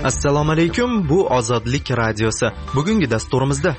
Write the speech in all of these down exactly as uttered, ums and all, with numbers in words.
Assalomu alaykum, bu Ozodlik radiosi. Bugungi dasturimizda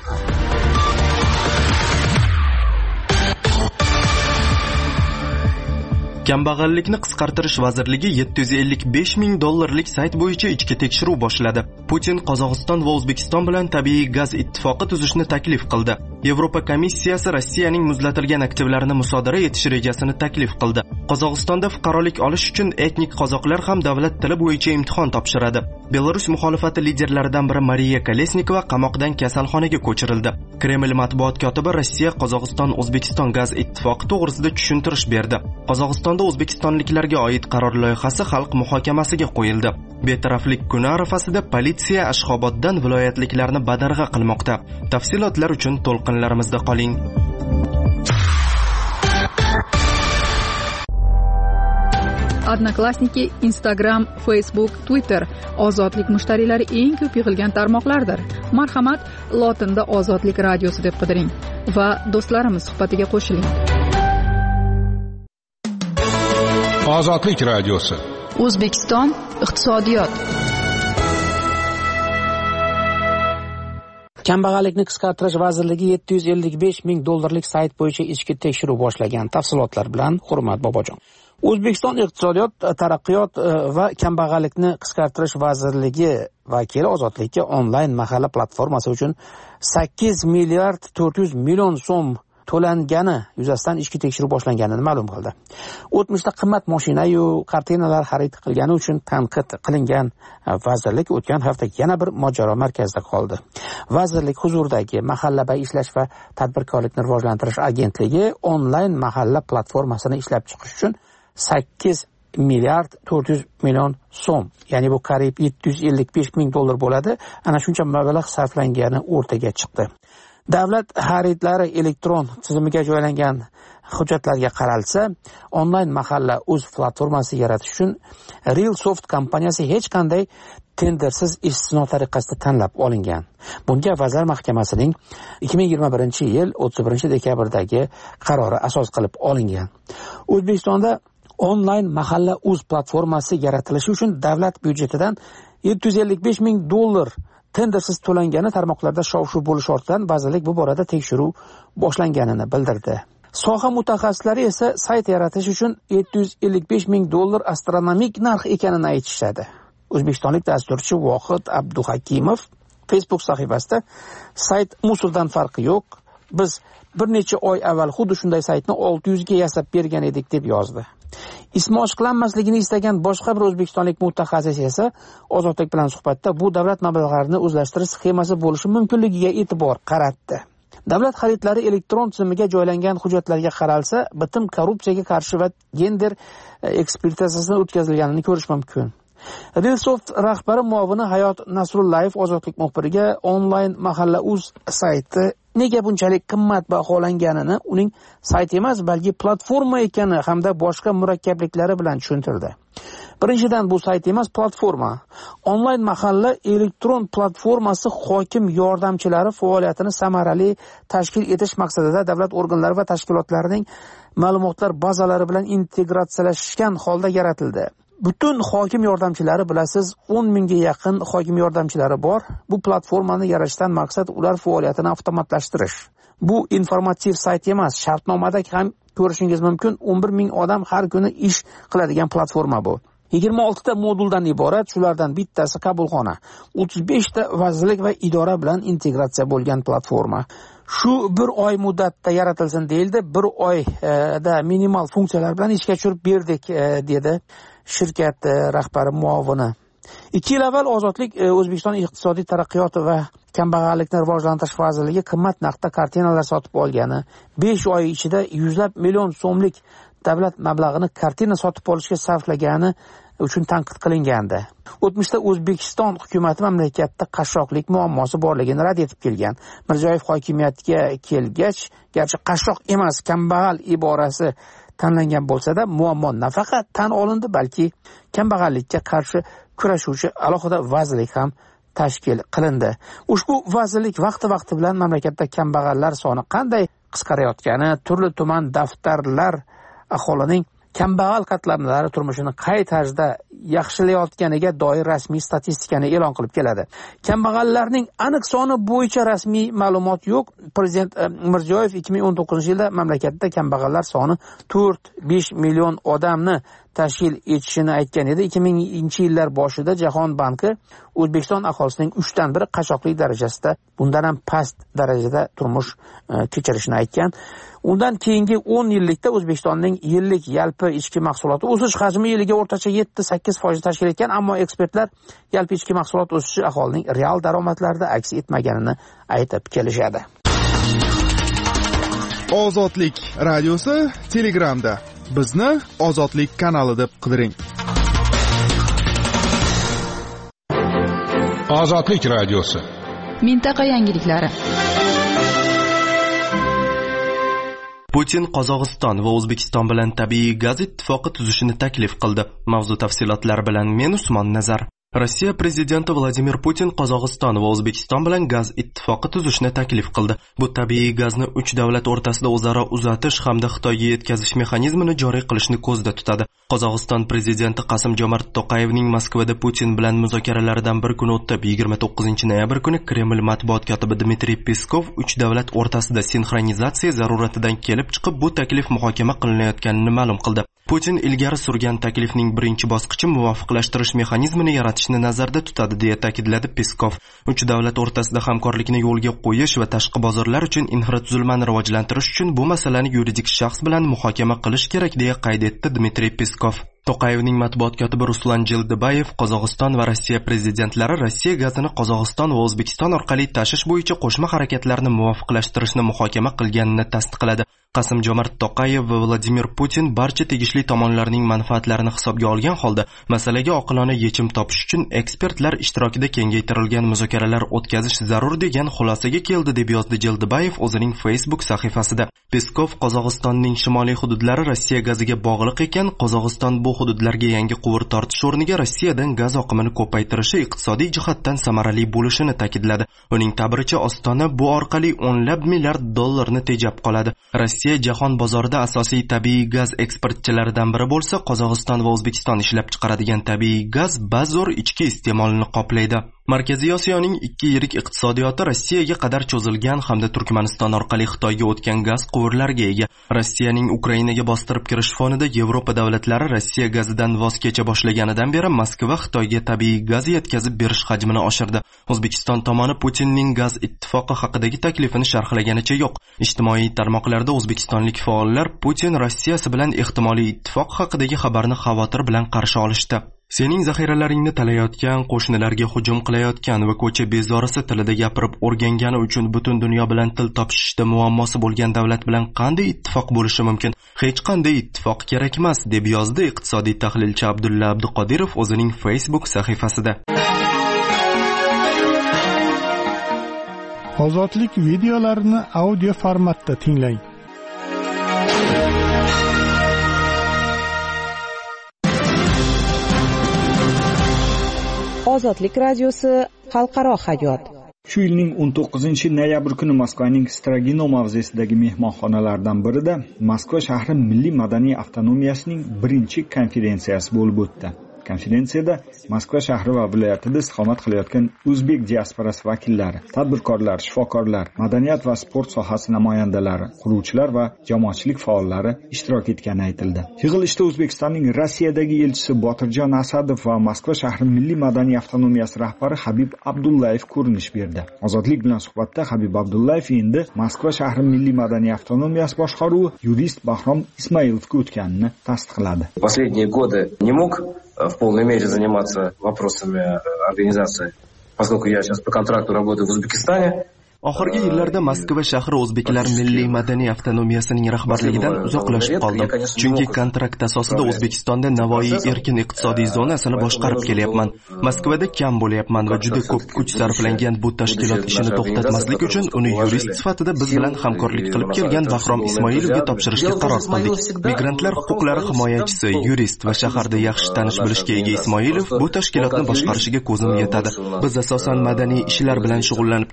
Kambag'allikni qisqartirish vazirligi yetti yuz ellik besh ming dollarlik sayt bo'yicha ichki tekshiruv boshladi. Putin Qozog'iston va O'zbekiston bilan tabiiy gaz ittifoqi tuzishni taklif qildi. Yevropa komissiyasi Rossiyaning muzlatilgan aktivlarini musodara etish rejasini taklif qildi. Qozog'istonda fuqarolik olish uchun etnik qozoqlar ham davlat tili bo'yicha imtihon topshiradi. Belarus muxolifati liderlaridan biri Mariya Kolesnikova qamoqdan kasalxonaga ko'chirildi. Kreml matbuot kotibi Rossiya Qozog'iston O'zbekiston gaz ittifoqi to'g'risida tushuntirish berdi. Qozog'istonda o'zbekistonliklarga oid qaror loyihasi xalq muhokamasiga qo'yildi. Betaraflik kuni arafasida politsiya Ashxoboddan viloyatliklarni badarg'a qilmoqda. Tafsilotlar uchun to'lqinlarimizda qoling. Odnoklassniki, Instagram, Facebook, Twitter ozodlik mushtariylari eng ko'p yig'ilgan tarmoqlardir. Marhamat, lotinda Ozodlik radiosi deb qidiring va do'stlarimiz suhbatiga qo'shiling. Ozodlik radiosi. O'zbekiston iqtisodiyot. Kambag'allikni qisqartirish vazirligi yetti yuz ellik besh ming dollarlik sayt bo'yicha ichki tekshiruv boshlagan. Tafsilotlar bilan Hurmat Bobojon. O'zbekiston iqtisodiyot, taraqqiyot va kambag'allikni qisqartirish vazirligi vakili Ozodlikka onlayn mahalla platformasi uchun sakkiz milliard to'rt yuz million so'm to'langani yuzasidan ichki tekshiruv boshlanganini ma'lum qildi. O'tmishda qimmat mashina-yu kartinalar xarid qilgani uchun tanqid qilingan vazirlik o'tgan hafta yana bir mojaro markazida qoldi. Vazirlik huzuridagi Mahallabay ishlash va tadbirkorlikni rivojlantirish agentligi onlayn mahalla platformasini ishlab chiqish uchun sakkiz milliard to'rt yuz million so'm, ya'ni bu qariyb yetti yuz ellik besh ming dollar bo'ladi. Ana shuncha mablag' sarflangani o'rtaga chiqdi. Davlat xaridlari elektron tizimiga joylangan hujjatlarga qaralsa, onlayn mahalla o'z platformasi yaratish uchun RealSoft kompaniyasi hech qanday tendersiz istisno tariqasida tanlab olingan. Bunga Vazirlar Mahkamasining ikki ming yigirma birinchi yil o'ttiz birinchi dekabrdagi qarori asos qilib olingan. O'zbekistonda onlayn mahalla o'z platformasi yaratilishi uchun davlat byudjetidan yetti yuz ellik besh ming dollar tendersiz to'langani tarmoqlarda shov-shuv bo'lish ortidan vazirlik bu borada tekshiruv boshlanganini bildirdi. Soha mutaxassislari esa sayt yaratish uchun yetti yuz ellik besh ming dollar astronomik narx ekanini aytishadi. O'zbekistonlik dasturchi Vohid Abduhakimov Facebook sahifasida sayt Musuldan farqi yo'q. Biz bir necha oy avval xuddi shunday saytni olti yuz ga yasab bergan edik deb yozdi. Ismi oshqlanmasligini istagan boshqa bir o'zbekistonlik mutaxassis esa Ozodlik bilan suhbatda bu davlat mablag'larini o'zlashtirish sxemasi bo'lishi mumkinligiga e'tibor qaratdi. Davlat xaridlari elektron tizimiga joylangan hujjatlarga qaralsa, bitim korrupsiyaga qarshi va gender ekspertizasidan o'tkazilganini ko'rish mumkin. RealSoft rahbari muavini Hayot Nasrullayev Ozodlik muxbiriga onlayn mahalla uz sayti nega bunchalik qimmat baholanganini uning sayt emas, balki platforma ekani hamda boshqa murakkabliklari bilan tushuntirdi. Birinchidan, bu sayt emas, platforma. Onlayn mahalla elektron platformasi hokim yordamchilari faoliyatini samarali tashkil etish maqsadida davlat organlari va tashkilotlarining ma'lumotlar bazalari bilan integratsiyalashgan holda yaratildi. Butun hokim yordamchilari bilasiz, o'n mingga yaqin hokim yordamchilari bor. Bu platformani yaratishdan maqsad ular faoliyatini avtomatlashtirish. Bu informativ sayt emas, shartnomada ham ko'rishingiz mumkin, o'n bir ming odam har kuni ish qiladigan platforma bu. yigirma olti ta moduldan iborat, shulardan bittasi qabulxona. o'ttiz besh ta vazirlik va idora bilan integratsiya bo'lgan platforma. Shu bir oy muddatda yaratilsin deyildi, bir oyda minimal funksiyalar bilan ishga tushirib berdik, dedi shirkat rahbari muavini. ikki yil avval Ozodlik O'zbekiston iqtisodiy taraqqiyot va kambag'allikni rivojlantirish vazirligi qimmat narxda kartinalar sotib olgani, besh oy ichida yuzlab million so'mlik davlat mablag'ini kartina sotib olishga sarflagani uchun tanqid qilingandi. O'tmishda O'zbekiston hukumati mamlakatda qashshoqlik muammosi borligini rad etib kelgan. Mirziyoyev hokimiyatga kelgach, garchi qashshoq emas, kambag'al iborasi tanlangan bo'lsa-da, muammo nafaqat tan olindi, balki kambag'allikka qarshi kurashuvchi alohida vazirlik ham tashkil qilindi. Ushbu vazirlik vaqti-vaqti bilan mamlakatda kambag'allar soni qanday qisqarayotgani, turli tuman daftarlar aholining kambag'al qatlamlari turmushini qay tarzda yaxshilayotganiga doir rasmiy statistikani e'lon qilib keladi. Kambag'allarning aniq soni bo'yicha rasmiy ma'lumot yo'q. Prezident Mirziyoyev ikki ming o'n to'qqizinchi yilda mamlakatda kambag'allar soni to'rt besh million odamni tashkil etishini aytgan edi. ikki minginchi yillar boshida Jahon banki O'zbekiston aholisining uchdan biri qashshoqlik darajasida, bundan ham past darajada turmush kechirishini aytgan. Undan keyingi o'n yillikda O'zbekistonning yillik yalpi ichki mahsuloti o'sish hajmi yiliga o'rtacha yetti sakkiz foiz tashkil etgan, ammo ekspertlar yalpi ichki mahsulot o'sishi aholining real daromadlarida aks etmaganini aytib kelishadi. Ozodlik radiosi Telegramda. Bizni Ozodlik kanali deb qidiring. Ozodlik radiosi. Mintaqa yangiliklari. Putin Qozog'iston va O'zbekiston bilan tabiiy gaz ittifoqi tuzishni taklif qildi. Mavzu tafsilotlari bilan men Usmon Nazar. Rossiya prezidenti Vladimir Putin Qozog'iston va O'zbekiston bilan gaz ittifoqi tuzishni taklif qildi. Bu tabiiy gazni uch davlat o'rtasida o'zaro uzatish hamda Xitoyga yetkazish mexanizmini joriy qilishni ko'zda tutadi. Qozog'iston prezidenti Qasim-Jomart To'qayevning Moskvada Putin bilan muzokaralaridan bir kun o'tib, yigirma to'qqizinchi noyabr kuni Kreml matbuot kotibi Dmitriy Peskov uch davlat o'rtasida sinxronizatsiya zaruratidan kelib chiqib bu taklif muhokama qilinayotganini ma'lum qildi. Putin ilgari surgan taklifning birinchi bosqichi muvofiqlashtirish mexanizmini yaratishni nazarda tutadi, deya ta'kidladi Peskov. Uch davlat o'rtasida hamkorlikni yo'lga qo'yish va tashqi bozorlar uchun infratuzilmani rivojlantirish uchun bu masalani yuridik shaxs bilan muhokama qilish kerak, deya qayd etdi Dmitriy Peskov. To'qayevning matbuot kotibi Ruslan Jeldibayev Qozog'iston va Rossiya prezidentlari Rossiya gazini Qozog'iston va O'zbekiston orqali tashish bo'yicha qo'shma harakatlarni muvofiqlashtirishni muhokama qilganini tasdiqladi. Qasim-Jomart To'qayev va Vladimir Putin barcha tegishli tomonlarning manfaatlarini hisobga olgan holda masalaga oqilona yechim topish uchun ekspertlar ishtirokida kengaytirilgan muzokaralar o'tkazish zarur degan xulosaga keldi, deb yozdi Jeldibayev o'zining Facebook sahifasida. Peskov Qozog'istonning shimoliy hududlari Rossiya gaziga bog'liq ekan, Qozog'iston bu hududlarga yangi quvur tortish o'rniga Rossiyadan gaz oqimini ko'paytirishi iqtisodiy jihatdan samarali bo'lishini ta'kidladi. Uning ta'biricha, Ostona bu orqali o'nlab milliard dollarni tejab qoladi. Rossiya jahon bozorida asosiy tabiiy gaz eksportchilaridan biri bo'lsa, Qozog'iston va O'zbekiston ishlab chiqaradigan tabiiy gaz bazo'r ichki iste'molini qoplaydi. Markaziy Osiyoning ikki yirik iqtisodiyoti Rossiyaga qadar cho'zilgan hamda Turkmaniston orqali Xitoyga o'tgan gaz quvurlariga ega. Rossiyaning Ukrainaga bostirib kirish fonida Yevropa davlatlari Rossiya gazidan voz kecha boshlaganidan beri Moskva Xitoyga tabiiy gaz yetkazib berish hajmini oshirdi. O'zbekiston tomoni Putinning gaz ittifoqi haqidagi taklifini sharhlaganicha yo'q. Ijtimoiy tarmoqlarda o'zbekistonlik faollar Putin Rossiyasi bilan ehtimoliy ittifoq haqidagi xabarni xavotir bilan qarshi olishdi. Sening zaxiralaringni talayotgan, qo'shnilarga hujum qilayotgan va ko'cha bezorisi tilida gapirib o'rgangani uchun butun dunyo bilan til topishishda muammosi bo'lgan davlat bilan qanday ittifoq bo'lishi mumkin? Hech qanday ittifoq kerak emas, deb yozdi iqtisodiy tahlilchi Abdulla Abduqodirov o'zining Facebook sahifasida. Ozodlik videolarini audio formatda tinglang. Ozodlik radiosi xalqaro hayot. Shu yilning o'n to'qqizinchi noyabr kuni Moskvaning Strogino mavzesidagi mehmonxonalardan birida Moskva shahri milliy madaniy avtonomiyasining birinchi konferensiyasi bo'lib o'tdi. Konferensiyada Moskva shahri va viloyatida istiqomat qilayotgan o'zbek diasporasi vakillari, tadbirkorlar, shifokorlar, madaniyat va sport sohasi namoyandalari, quruvchilar va jamoatchilik faollari ishtirok etgani aytildi. Yig'ilishda O'zbekistonning Rossiyadagi elchisi Botirjon Asadov va Moskva shahri milliy madaniy avtonomiyasi rahbari Habib Abdullayev ko'rinish berdi. Ozodlik bilan suhbatda Habib Abdullayev endi Moskva shahri milliy madaniy avtonomiyasi boshqaruvi yurist Bahrom Ismailovga o'tganini tasdiqladi. Последние годы не мог в полной мере заниматься вопросами организации, поскольку я сейчас по контракту работаю в Узбекистане. Oxirgi yillarda Moskva shahri o'zbeklar milliy madaniy avtonomiyasining rahbarligidan uzoqlashib qoldim. Chunki kontrakt asosida O'zbekistonda Navoiy erkin iqtisodiy zonasini boshqarib kelyapman. Moskvada kam bo'lyapman va juda ko'p kuch sarflangan bu tashkilot ishini to'xtatmaslik uchun uni yurist sifatida biz bilan hamkorlik qilib kelgan Bahrom Ismoilovga topshirishga qaror qildik. Migrantlar huquqlari himoyachisi, yurist va shaharda yaxshi tanish bilishga ega Ismoilov bu tashkilotni boshqarishiga ko'zim yetadi. Biz asosan madaniy ishlar bilan shug'ullanib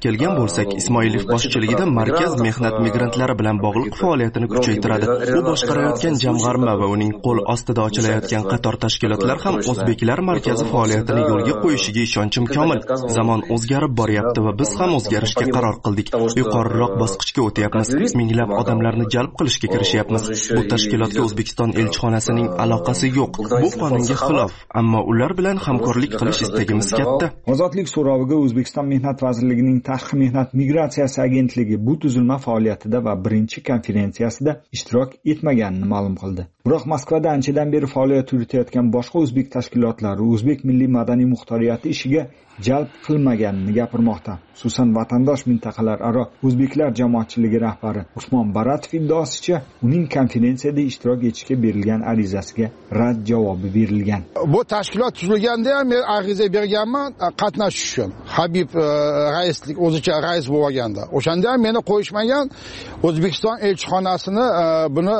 kelgan bo'lsak, Ismoilov boshchiligida markaz mehnat migrantlari bilan bog'liq faoliyatini kuchaytiradi. U boshqarayotgan jamg'arma va uning qo'l ostida ochilayotgan qator tashkilotlar ham o'zbeklar markazi faoliyatini yo'lga qo'yishiga ishonchim komil. Zamon o'zgarib boryapti va biz ham o'zgarishga qaror qildik. Yuqoriroq bosqichga o'tyapmiz. Minglab odamlarni jalb qilishga kirishyapmiz. Bu tashkilotga O'zbekiston elchixonasining aloqasi yo'q. Bu qonunga xilof, ammo ular bilan hamkorlik qilish istagimiz katta. Ozodlik so'roviga O'zbekiston Mehnat vazirligining Tashqi mehnat migratsiyasi agentligi bu tuzilma faoliyatida va birinchi konferensiyasida ishtirok etmaganini ma'lum qildi. Biroq Moskvada anchadan beri faoliyat yuritayotgan boshqa o'zbek tashkilotlari o'zbek milliy madaniy muxtoriyati ishiga jalb qilmaganini gapirmoqda. Xususan vatandosh mintaqalararo o'zbeklar jamoatchiligi rahbari Usmon Baratov iddaosicha, uning konferensiyada ishtirok etishga berilgan arizasiga rad javobi berilgan. Bu tashkilot tuzilganda ham men ariza berganman qatnashish uchun. Habib raislik o'zicha rais bo'lganda. O'shanda ham meni qo'yishmagan. O'zbekiston elchixonasini buni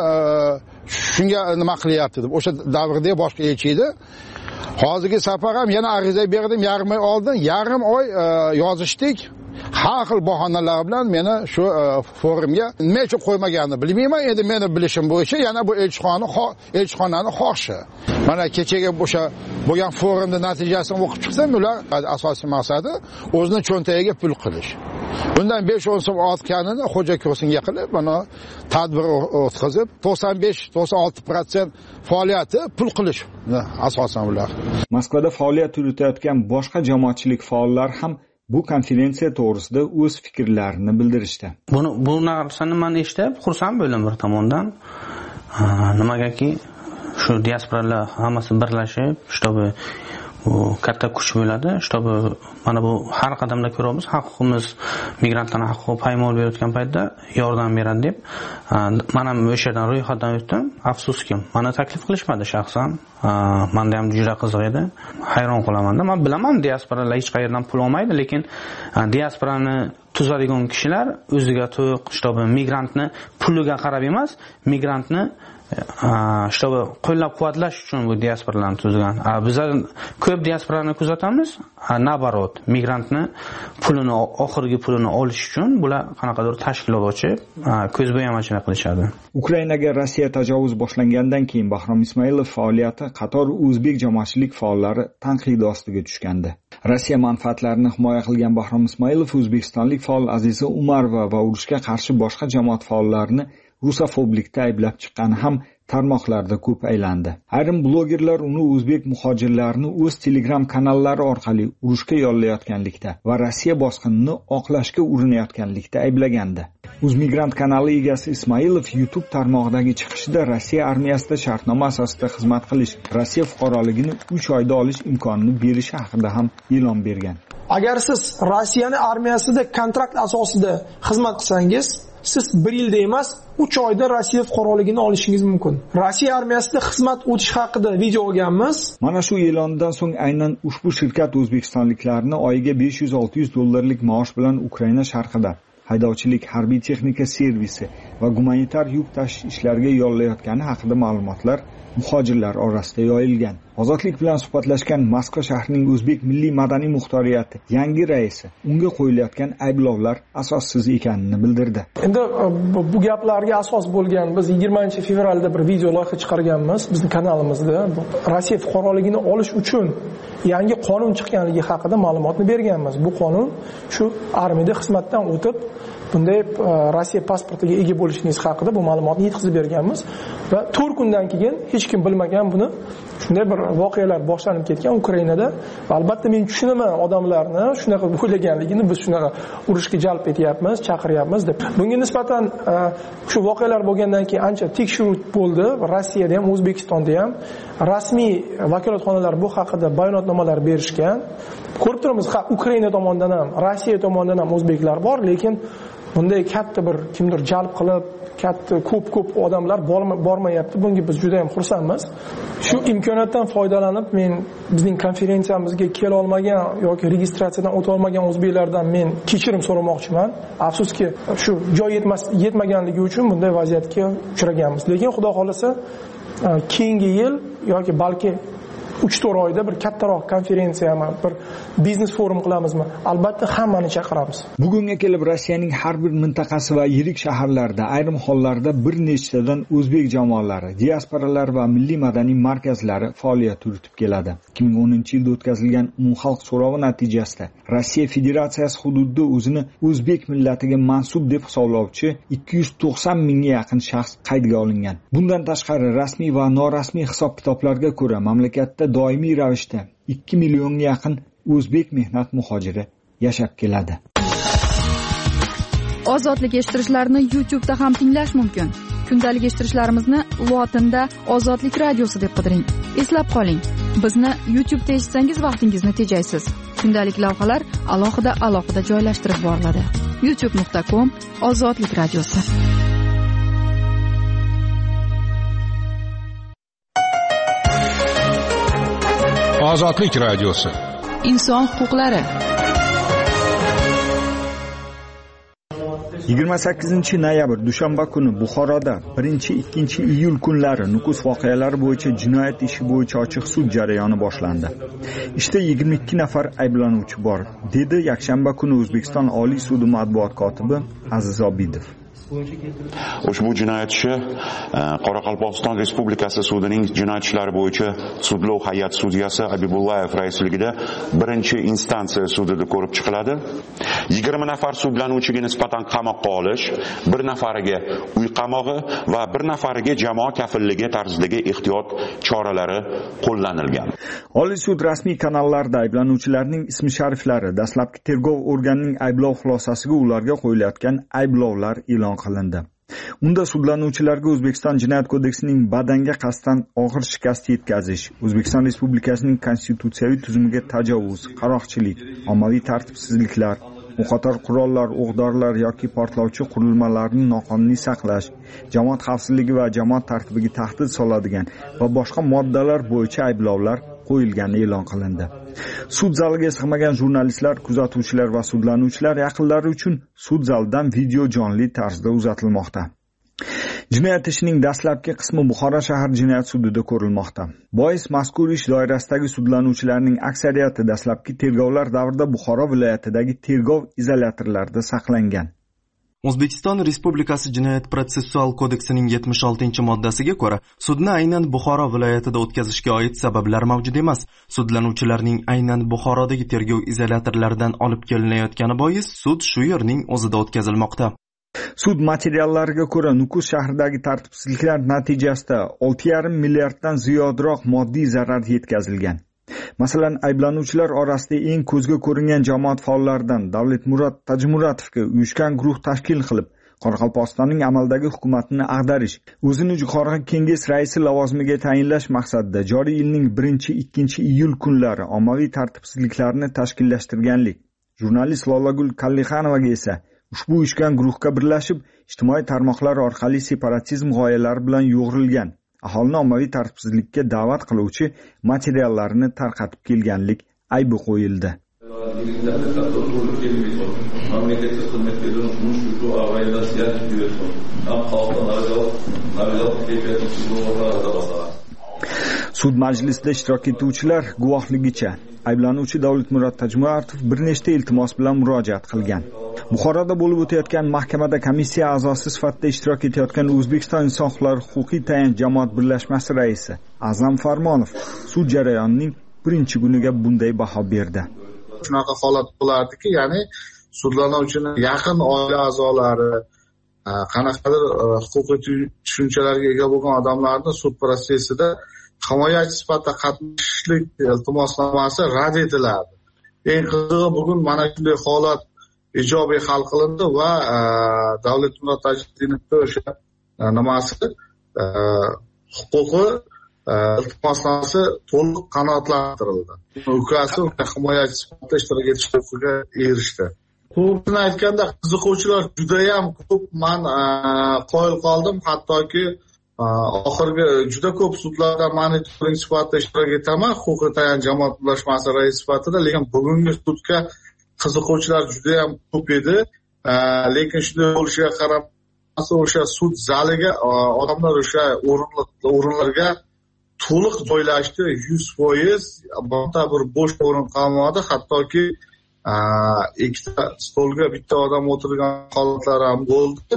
shunga nima qilyapti deb. O'sha davrda boshqa elchi edi. Hozirgi safar ham yana ariza berdim, yarim oy oldin, yarim oy yozishdik. Har xil bahonalar bilan meni shu forumga nima uchun qo'ymaganini bilmayman. Endi meni bilishim bo'yicha yana bu elchixona elchixonaning xohishi. Mana kechagi o'sha bo'lgan forumda natijasini o'qib chiqsam, ular asosiy maqsadi o'zini cho'ntagiga pul qilish. Bundan besh o'n so'm ortganini xo'ja ko'rsinga qilib, mana tadbir o'tkazib, to'qson besh to'qson olti foiz faoliyati pul qilish asosan ular. Moskvada faoliyat yuritayotgan boshqa jamoatchilik faollari ham bu konferensiya to'g'risida o'z fikrlarini bildirishdi. Buni bu narsani men eshitib, xursand bo'ldim bir tomondan. Nimagaki shu diasporalar hammasi birlashib, shtobi bu katta kuch bo'ladi, shtobi mana bu har qadamda ko'ramiz, huquqimiz, migrantlarning huquqi poymol berayotgan paytda yordam beradi deb, men ham o'sha yerdan ro'yxatdan o'tdim. Afsuski, meni taklif qilishmadi shaxsan. Menda ham juda qiziq edi. Hayron qolaman-da. Men bilaman, diasporalar hech qayerdan pul olmaydi, lekin diasporani tuzadigan kishilar o'ziga to'q, shtobi migrantni puliga qarab emas, migrantni shtobi qo'llab-quvvatlash uchun bu diasporalarni tuzgan. Bizlar ko'p diasporani kuzatamiz, nabarot, migrantni pulini, oxirgi pulini olish uchun bular qanaqadir tashkilot ochib, ko'zbo'yamachilik qilishadi. Ukrainaga Rossiya tajovuz boshlangandan keyin Bahrom Ismoilov faoliyati qator o'zbek jamoatchilik faollari tanqid ostiga tushgandi. Rossiya manfaatlarini himoya qilgan Bahrom Ismoilov o'zbekistonlik faol Aziza Umarova va urushga qarshi boshqa jamoat faollarini rusofoblikda ayblab chiqqani ham tarmoqlarda ko'p aylandi. Ayrim blogerlar uni o'zbek muhojirlarini o'z Telegram kanallari orqali urushga yollayotganlikda va Rossiya bosqinini oqlashga urinayotganlikda ayblagandi. O'zmigrant kanali egasi Ismoilov YouTube tarmog'idagi chiqishida Rossiya armiyasida shartnoma asosida xizmat qilish, Rossiya fuqaroligini uch oyda olish imkonini berishi haqida ham e'lon bergan. Agar siz Rossiyaning armiyasida kontrakt asosida xizmat qilsangiz, siz bir yilda emas, uch oyda Rossiya fuqaroligini olishingiz mumkin. Rossiya armiyasida xizmat o'tish haqida video olganmiz. Mana shu e'londan so'ng aynan ushbu shirkat o'zbekistonliklarni oyiga besh yuz olti yuz dollarlik maosh bilan Ukraina sharqida haydovchilik, harbiy texnika servisi va gumanitar yuk tashish ishlariga yollayotgani haqida ma'lumotlar muhojirlar orasida yoyilgan. Ozodlik bilan suhbatlashgan Moskva shahrining o'zbek milliy madaniy muxtoriyati yangi raisi unga qo'yilayotgan ayblovlar asossiz ekanini bildirdi. Endi bu gaplarga asos bo'lgan biz yigirmanchi fevralda bir video loyiha chiqarganmiz bizning kanalimizda. Rossiya fuqaroligini olish uchun yangi qonun chiqqanligi haqida ma'lumotni berganmiz. Bu qonun shu armiyada xizmatdan o'tib bunday Rossiya pasportiga ega bo'lishingiz haqida bu ma'lumotni yetkazib berganmiz va to'rt kundan keyin hech kim bilmagan buni shunday bir voqealar boshlanib ketgan Ukrainada va albatta men tushunaman odamlarni shunaqa o'ylaganligini, biz shunaqa urushga jalb etyapmiz, chaqiryapmiz deb. Bunga nisbatan shu voqealar bo'lgandan keyin ancha tekshiruv bo'ldi. Rossiyada ham, O'zbekistonda ham rasmiy vakolatxonalar bu haqida bayonotnomalar berishgan. Ko'rib turibmiz, ha, Ukraina tomonidan ham, Rossiya tomonidan ham o'zbeklar bor, lekin bunday katta bir kimdir jalb qilib, katta ko'p-ko'p odamlar bormayapti. Bunga biz juda ham xursandmiz. Shu imkoniyatdan foydalanib, men bizning konferensiyamizga kela olmagan yoki registratsiyadan o'ta olmagan o'zbeklardan men kechirim so'ramoqchiman. Afsuski, shu joy yetmas yetmaganligi uchun bunday vaziyatga uchraganmiz. Lekin xudo xolasa, keyingi yil yoki balki uch to'rt oyda bir kattaroq konferensiyami, bir biznes forum qilamizmi? Albatta hammani chaqiramiz. Bugunga kelib Rossiyaning har bir mintaqasi va yirik shaharlarida, ayrim hollarda bir nechtadan o'zbek jamoalari, diasporalar va milliy madaniy markazlari faoliyat yuritib keladi. ikki ming o'ninchi yilda o'tkazilgan umumxalq so'rovi natijasida Rossiya Federatsiyasi hududida o'zini o'zbek millatiga mansub deb hisoblovchi ikki yuz to'qson mingga yaqin shaxs qaydga olingan. Bundan tashqari rasmiy va norasmiy hisob-kitoblarga ko'ra mamlakatda doimiy ravishda ikki millionga yaqin o'zbek mehnat muhojiri yashab keladi. Ozodlik eshittirishlarni YouTube'da ham tinglash mumkin. Kundalik eshittirishlarimizni lotinda Ozodlik radiosi deb qidiring. Eslab qoling, bizni YouTube'da eshitsangiz vaqtingizni tejaysiz. Kundalik lavhalar alohida alohida joylashtirib boriladi. youtube nuqta com Ozodlik radiosi. Ozodlik radiosi. Inson huquqlari. yigirma sakkizinchi noyabr dushanba kuni Buxoroda birinchi ikkinchi iyul kunlari Nukus voqealari bo'yicha jinoyat ishi bo'yicha ochiq sud jarayoni boshlandi. Ishda yigirma ikki nafar ayblanuvchi bor, dedi yakshanba kuni O'zbekiston Oliy sudi matbuot kotibi Aziz Obidov. Ushbu jinoyat ishi Qoraqalpog'iston Respublikasi sudining jinoyat ishlari bo'yicha sudlov hay'at sudyasi Abibullayev raisligida birinchi instansiya sudida ko'rib chiqiladi. yigirma nafar sudlanuvchiga nisbatan qamoqqa olish, bir nafariga uy qamog'i va bir nafariga jamoa kafilligi tarzidagi ehtiyot choralari qo'llanilgan. Oliy sud rasmiy kanallarda ayblanuvchilarning ismi-shariflari, dastlabki tergov organining ayblov xulosasiga ularga qo'yilayotgan ayblovlar e'lon qilindi. Unda sudlanuvchilarga O'zbekiston Jinoyat kodeksining badanga qasddan og'ir shikast yetkazish, O'zbekiston Respublikasining konstitutsiyaviy tuzumiga tajovuz, qaroqchilik, ommaviy tartibsizliklar, o'qotar qurollar, o'q-dorilar yoki portlovchi qurilmalarni noqonuniy saqlash, jamoat xavfsizligi va jamoat tartibiga tahdid soladigan va boshqa moddalar bo'yicha ayblovlar qo'yilgani e'lon qilindi. Sud zaliga sig'magan jurnalistlar, kuzatuvchilar va sudlanuvchilar yaqinlari uchun sud zalidan video jonli tarzda uzatilmoqda. Jinoyat ishining dastlabki qismi Buxoro shahar jinoyat sudida ko'rilmoqda. Bois mazkur ish doirasidagi sudlanuvchilarning aksariyati dastlabki tergovlar davrida Buxoro viloyatidagi tergov izolyatorlarida saqlangan. O'zbekiston Respublikasi Jinoyat protsessual kodeksining yetmish oltinchi moddasiga ko'ra, sudni aynan Buxoro viloyatida o'tkazishga oid sabablar mavjud emas. Sudlanuvchilarning aynan Buxorodagi tergov izolyatorlaridan olib kelinayotgani bois sud shu yerning o'zida o'tkazilmoqda. Sud materiallariga ko'ra, Nukus shahridagi tartibsizliklar natijasida olti yarim milliarddan ziyodroq moddiy zarar yetkazilgan. Masalan, ayblanuvchilar orasida eng ko'zga ko'ringan jamoat faollaridan Davlatmurod Tajmuratovga uyushgan guruh tashkil qilib, Qoraqalpog'istonning amaldagi hukumatini ag'darish, o'zini Yuqori Kenges raisi lavozimiga tayinlash maqsadida joriy yilning birinchi ikkinchi iyul kunlari ommaviy tartibsizliklarni tashkillashtirganlik. Jurnalist Lolagul Kallixanovaga esa ushbu uyushgan guruhga birlashib, ijtimoiy tarmoqlar orqali separatizm g'oyalari bilan yo'g'rilgan, aholini ommaviy tartibsizlikka da'vat qiluvchi materiallarini tarqatib kelganlik aybi qo'yildi. Sud majlisida ishtirok etuvchilar guvohligicha ayblanuvchi Davlatmurod Tajmuratov bir nechta iltimos bilan murojaat qilgan. Buxoroda bo'lib o'tayotgan mahkamada komissiya a'zosi sifatida ishtirok etayotgan O'zbekiston Inson huquqlari huquqiy tayanch jamoat birlashmasi raisi Azam Farmonov sud jarayonining birinchi kuniga bunday baho berdi. Shunaqa holat bo'lardiki, ya'ni sudlanuvchining yaqin oila a'zolari, qanaqadir huquqiy tushunchalarga ega bo'lgan odamlarni sud protsessida himoyachi sifatida qatnashishlik iltimosnomasi rad etiladi. Eng qizig'i, bugun mana shunday holat ijobiy hal qilindi va Davlatmurod Tajdinovning o'sha nimasi huquqi iltimosnomasi to'liq qanoatlantirildi. Ukasi himoyachi sifatida ishtirok etish huquqiga erishdi. To'g'risini aytganda, qiziquvchilar juda ham ko'p. Men qoyil qoldim, hattoki oxirgi juda ko'p sudlarda monitoring sifatida ishtirok etaman, huquqiy tayanch jamoat birlashmasi raisi sifatida, lekin bugungi sudga qiziquvchilar juda ham ko'p edi. Lekin shunday bo'lishiga qaramasdan o'sha sud zaliga odamlar o'sha o'rinlarga to'liq joylashdi yuz foiz. Birorta bir bo'sh o'rin qolmadi, hattoki ikkita stolga bitta odam o'tirgan holatlar ham bo'ldi.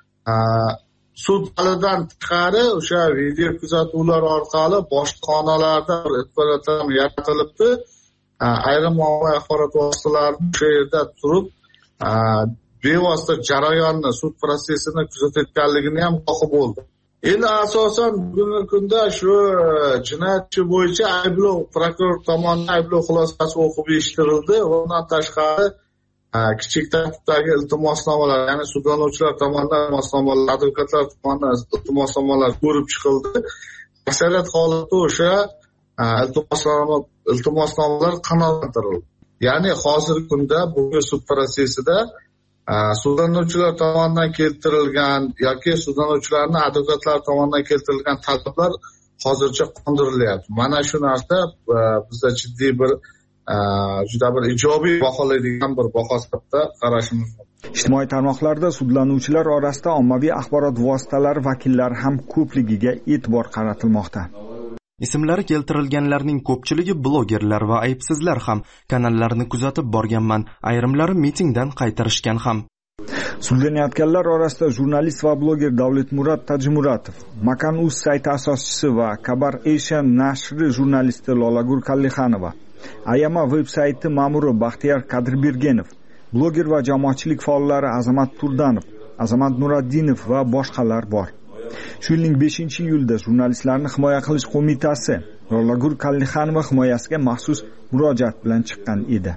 Sud zalidan tashqari o'sha video kuzatuvlar orqali boshqa xonalarda imkoniyatlar yaratilibdi. Ayrim ommaviy axborot vositalari o'sha yerda turib bevosita jarayonni, sud protsessini kuzatayotganligini ham qo'yib bo'ldi. Endi asosan bugungi kunda shu jinoyat ishi bo'yicha ayblov prokuror tomonidan ayblov xulosasi o'qib eshittirildi. Undan tashqari kichik tartibdagi iltimosnomalar, ya'ni sudlanuvchilar tomonidan iltimosnomalar, advokatlar tomonidan iltimosnomalar ko'rib chiqildi. Aksariyat holatda o'sha iltimosnomalar iltimosnomalar qanoatlantirildi. Ya'ni hozirgi kunda bugungi sud protsessida sudlanuvchilar tomonidan keltirilgan yoki sudlanuvchilarning advokatlar tomonidan keltirilgan talablar hozircha qondirilyapti. Mana shu narsa bizda jiddiy bir juda bir ijobiy baholaydigan bir baho sifatida qarashimiz mumkin. Ijtimoiy tarmoqlarda sudlanuvchilar orasida ommaviy axborot vositalari vakillari ham ko'pligiga e'tibor qaratilmoqda. Ismlari keltirilganlarning ko'pchiligi blogerlar va aybsizlar ham. Kanallarni kuzatib borganman, ayrimlari mitingdan qaytarishgan ham. Sudlanayotganlar orasida jurnalist va bloger Davlatmurod Tajimuratov, Makan.uz sayti asoschisi va Kabar Asia nashri jurnalisti Lolagur Kallixanova, Ayama veb-sayti ma'muri Baxtiyor Qadirbergenov, bloger va jamoatchilik faollari Azamat Turdanov, Azamat Nuraddinov va boshqalar bor. Shu yilning beshinchi iyulda jurnalistlarni himoya qilish qo'mitasi Lolagur Kallixanova himoyasiga maxsus murojaat bilan chiqqan edi.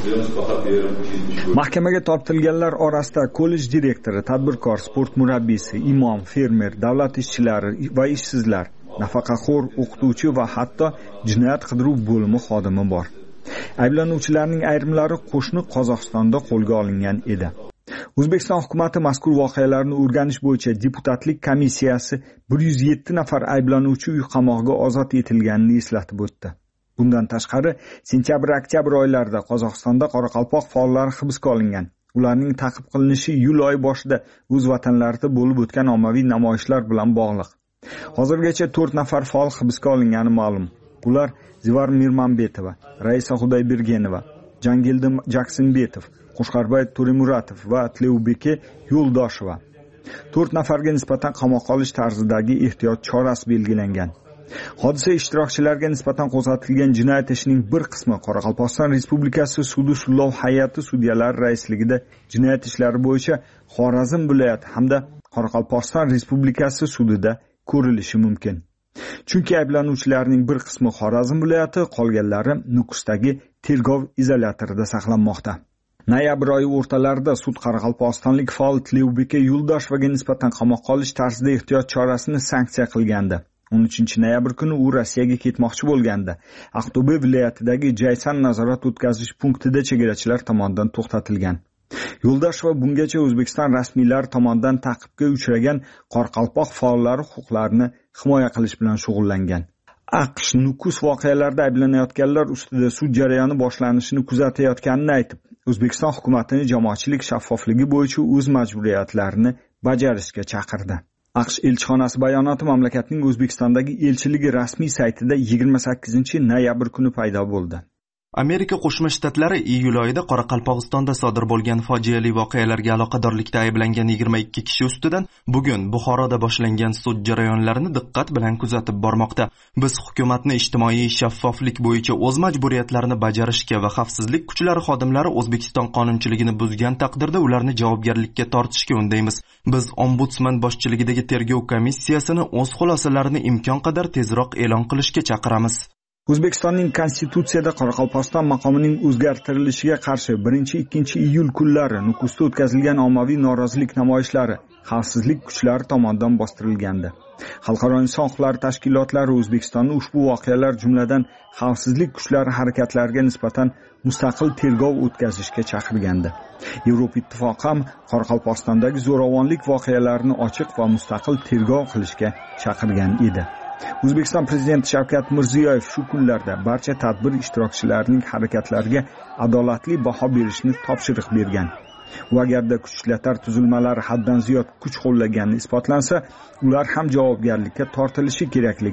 Mahkamaga tortilganlar orasida kollej direktori, tadbirkor, sport murabbiysi, imom, fermer, davlat ishchilari va ishsizlar, nafaqaxo'r, o'qituvchi va hatto jinoyat qidiruv bo'limi xodimi bor. Ayblanuvchilarning ayrimlari qo'shni Qozog'istonda qo'lga olingan edi. O'zbekiston hukumatı mazkur voqealarni o'rganish bo'yicha deputatlik komissiyasi bir yuz yetti nafar ayblanuvchi uy qamog'iga ozod etilganini eslatib o'tdi. Bundan tashqari, sentyabr-oktyabr oylarida Qozog'istonda Qoraqalpoq faollari hibsga olingan. Ularning ta'qib qilinishi iyul oyi boshida o'z vatanlarida bo'lib o'tgan ommaviy namoyishlar bilan bog'liq. Hozirgacha to'rt nafar faol hibsga olingani ma'lum. Ular Zivar Mirmanbetova, Raisa Xudoybergenova, Jangildi Jaksinbetov, Qo'shqarbay To'rimuratov va Tleubeke Yo'ldosheva. to'rt nafarga nisbatan qamoqqa olish tarzidagi ehtiyot chorasi belgilangan. Hodisa ishtirokchilariga nisbatan qo'zg'atilgan jinoyat ishining bir qismi Qoraqalpog'iston Respublikasi sudi sudlov hay'ati sudyalari raisligida jinoyat ishlari bo'yicha Xorazm viloyati hamda Qoraqalpog'iston Respublikasi sudida ko'rilishi mumkin. Chunki ayblanuvchilarning bir qismi Xorazm viloyati, qolganlari Nukusdagi tergov izolyatorida saqlanmoqda. Noyabr oyi o'rtalarida sud Qoraqalpog'istonlik faol Tleubeke Yo'ldoshevaga nisbatan qamoqqa olish tarzida ehtiyot chorasini sanksiya qilgandi. o'n uchinchi noyabr kuni u Rossiyaga ketmoqchi bo'lganda, Aqto'be viloyatidagi Jaysan nazorat o'tkazish punktida chegarachilar tomonidan to'xtatilgan. Yo'ldosheva bungacha O'zbekiston rasmiylari tomonidan ta'qibga uchragan Qoraqalpoq faollari huquqlarini himoya qilish bilan shug'ullangan. AQSh Nukus voqealarida ayblanayotganlar ustida sud jarayoni boshlanishini kuzatayotganini aytib, O'zbekiston hukumatini jamoatchilik shaffofligi bo'yicha o'z majburiyatlarini bajarishga chaqirdi. AQSh elchixonasi bayonoti mamlakatning O'zbekistondagi elchiligi rasmiy saytida yigirma sakkizinchi noyabr kuni paydo bo'ldi. Amerika Qo'shma Shtatlari iyul oyida Qoraqalpog'istonda sodir bo'lgan fojiali voqealarga aloqadorlikda ayblangan yigirma ikki kishi ustidan bugun Buxoroda boshlangan sud jarayonlarini diqqat bilan kuzatib bormoqda. Biz hukumatni ijtimoiy shaffoflik bo'yicha o'z majburiyatlarini bajarishga va xavfsizlik kuchlari xodimlari O'zbekiston qonunchiligini buzgan taqdirda ularni javobgarlikka tortishga undaymiz. Biz ombudsman boshchiligidagi tergov komissiyasini o'z xulosalarini imkon qadar tezroq e'lon qilishga chaqiramiz. O'zbekistonning konstitutsiyada Qoraqalpog'iston maqomining o'zgartirilishiga qarshi birinchi-ikkinchi iyul kunlari Nukusda o'tkazilgan ommaviy norozilik namoyishlari xavfsizlik kuchlari tomonidan bostirilgandi. Xalqaro inson huquqlari tashkilotlari O'zbekistonni ushbu voqealar jumladan xavfsizlik kuchlari harakatlariga nisbatan mustaqil tergov o'tkazishga chaqirgandi. Yevropa Ittifoqi ham Qoraqalpog'istondagi zo'ravonlik voqealarini ochiq va mustaqil tergov qilishga chaqirgan edi. O'zbekiston prezidenti Shavkat Mirziyoyev shu kunlarda barcha tadbir ishtirokchilarining harakatlariga adolatli baho berishni topshiriq bergan. U agarda kuchlar tuzilmalari haddan ziyod kuch qo'llaganini isbotlansa, ular ham javobgarlikka tortilishi kerakligini